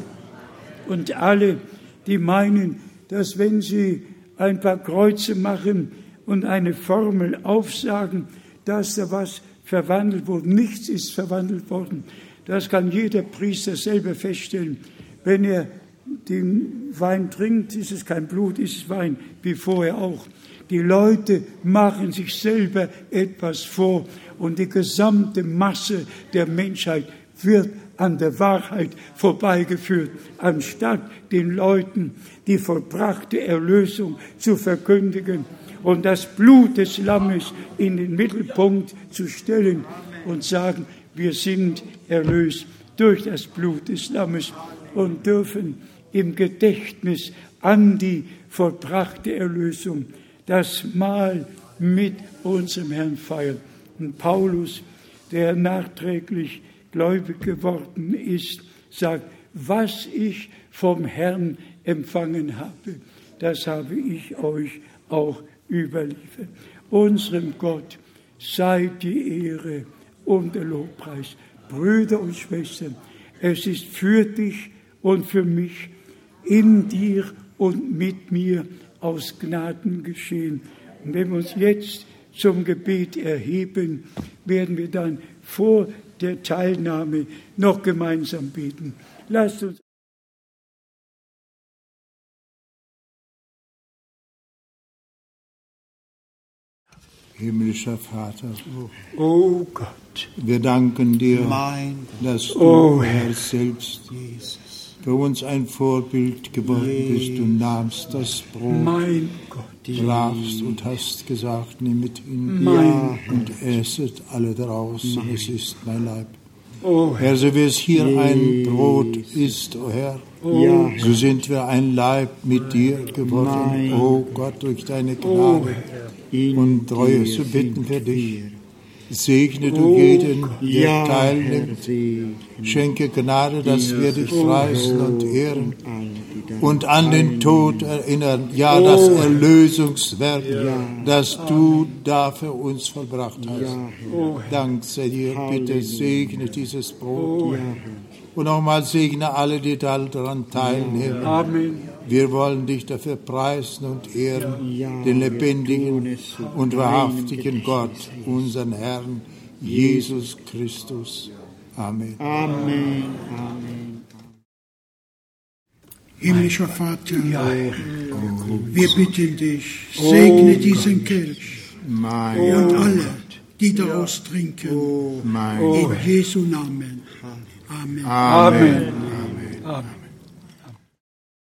Speaker 4: Und alle, die meinen, dass wenn sie ein paar Kreuze machen und eine Formel aufsagen, dass da was verwandelt wurde. Nichts ist verwandelt worden. Das kann jeder Priester selber feststellen. Wenn er den Wein trinkt, ist es kein Blut, ist es Wein, wie vorher auch. Die Leute machen sich selber etwas vor und die gesamte Masse der Menschheit wird an der Wahrheit vorbeigeführt, anstatt den Leuten die vollbrachte Erlösung zu verkündigen und das Blut des Lammes in den Mittelpunkt zu stellen und sagen, wir sind erlöst durch das Blut des Lammes und dürfen im Gedächtnis an die vollbrachte Erlösung das Mahl mit unserem Herrn feiern. Und Paulus, der nachträglich gläubig geworden ist, sagt, was ich vom Herrn empfangen habe, das habe ich euch auch überliefert. Unserem Gott sei die Ehre und der Lobpreis. Brüder und Schwestern, es ist für dich und für mich, in dir und mit mir aus Gnaden geschehen. Und wenn wir uns jetzt zum Gebet erheben, werden wir dann vor der Teilnahme noch gemeinsam beten. Lasst uns
Speaker 9: Himmlischer Vater,
Speaker 4: oh Gott,
Speaker 9: wir danken dir,
Speaker 1: Mein
Speaker 9: dass du,
Speaker 4: Oh
Speaker 9: Herr, selbst
Speaker 1: Jesus,
Speaker 9: für uns ein Vorbild geworden bist. Du nahmst das Brot,
Speaker 4: mein Gott,
Speaker 9: brachst und hast gesagt, nehmet hin
Speaker 4: mein
Speaker 9: und esset alle daraus, es ist mein Leib.
Speaker 4: oh Herr,
Speaker 9: Herr, so wie es hier ein Brot ist, o Herr,
Speaker 1: Ja,
Speaker 9: so sind wir ein Leib mit dir geworden, o Gott, durch deine Gnade und Treue. So bitten wir dich, segne du jeden, der
Speaker 1: ja,
Speaker 9: teilnimmt, schenke Gnade, dass wir dich preisen und ehren und an den Tod erinnern, ja, das Erlösungswerk, das du da für uns vollbracht hast. Dank sei dir, bitte segne dieses Brot. Und nochmal segne alle, die daran teilnehmen.
Speaker 4: Amen.
Speaker 9: Wir wollen dich dafür preisen und ehren, den lebendigen und wahrhaftigen Gott, unseren Herrn Jesus Christus. Amen.
Speaker 1: Amen. Amen.
Speaker 3: Himmlischer Vater, wir bitten dich, segne diesen Kelch
Speaker 9: Mein
Speaker 3: und alle, die daraus trinken,
Speaker 9: mein
Speaker 3: in Jesu Namen. Amen.
Speaker 9: Amen. Amen.
Speaker 7: Amen.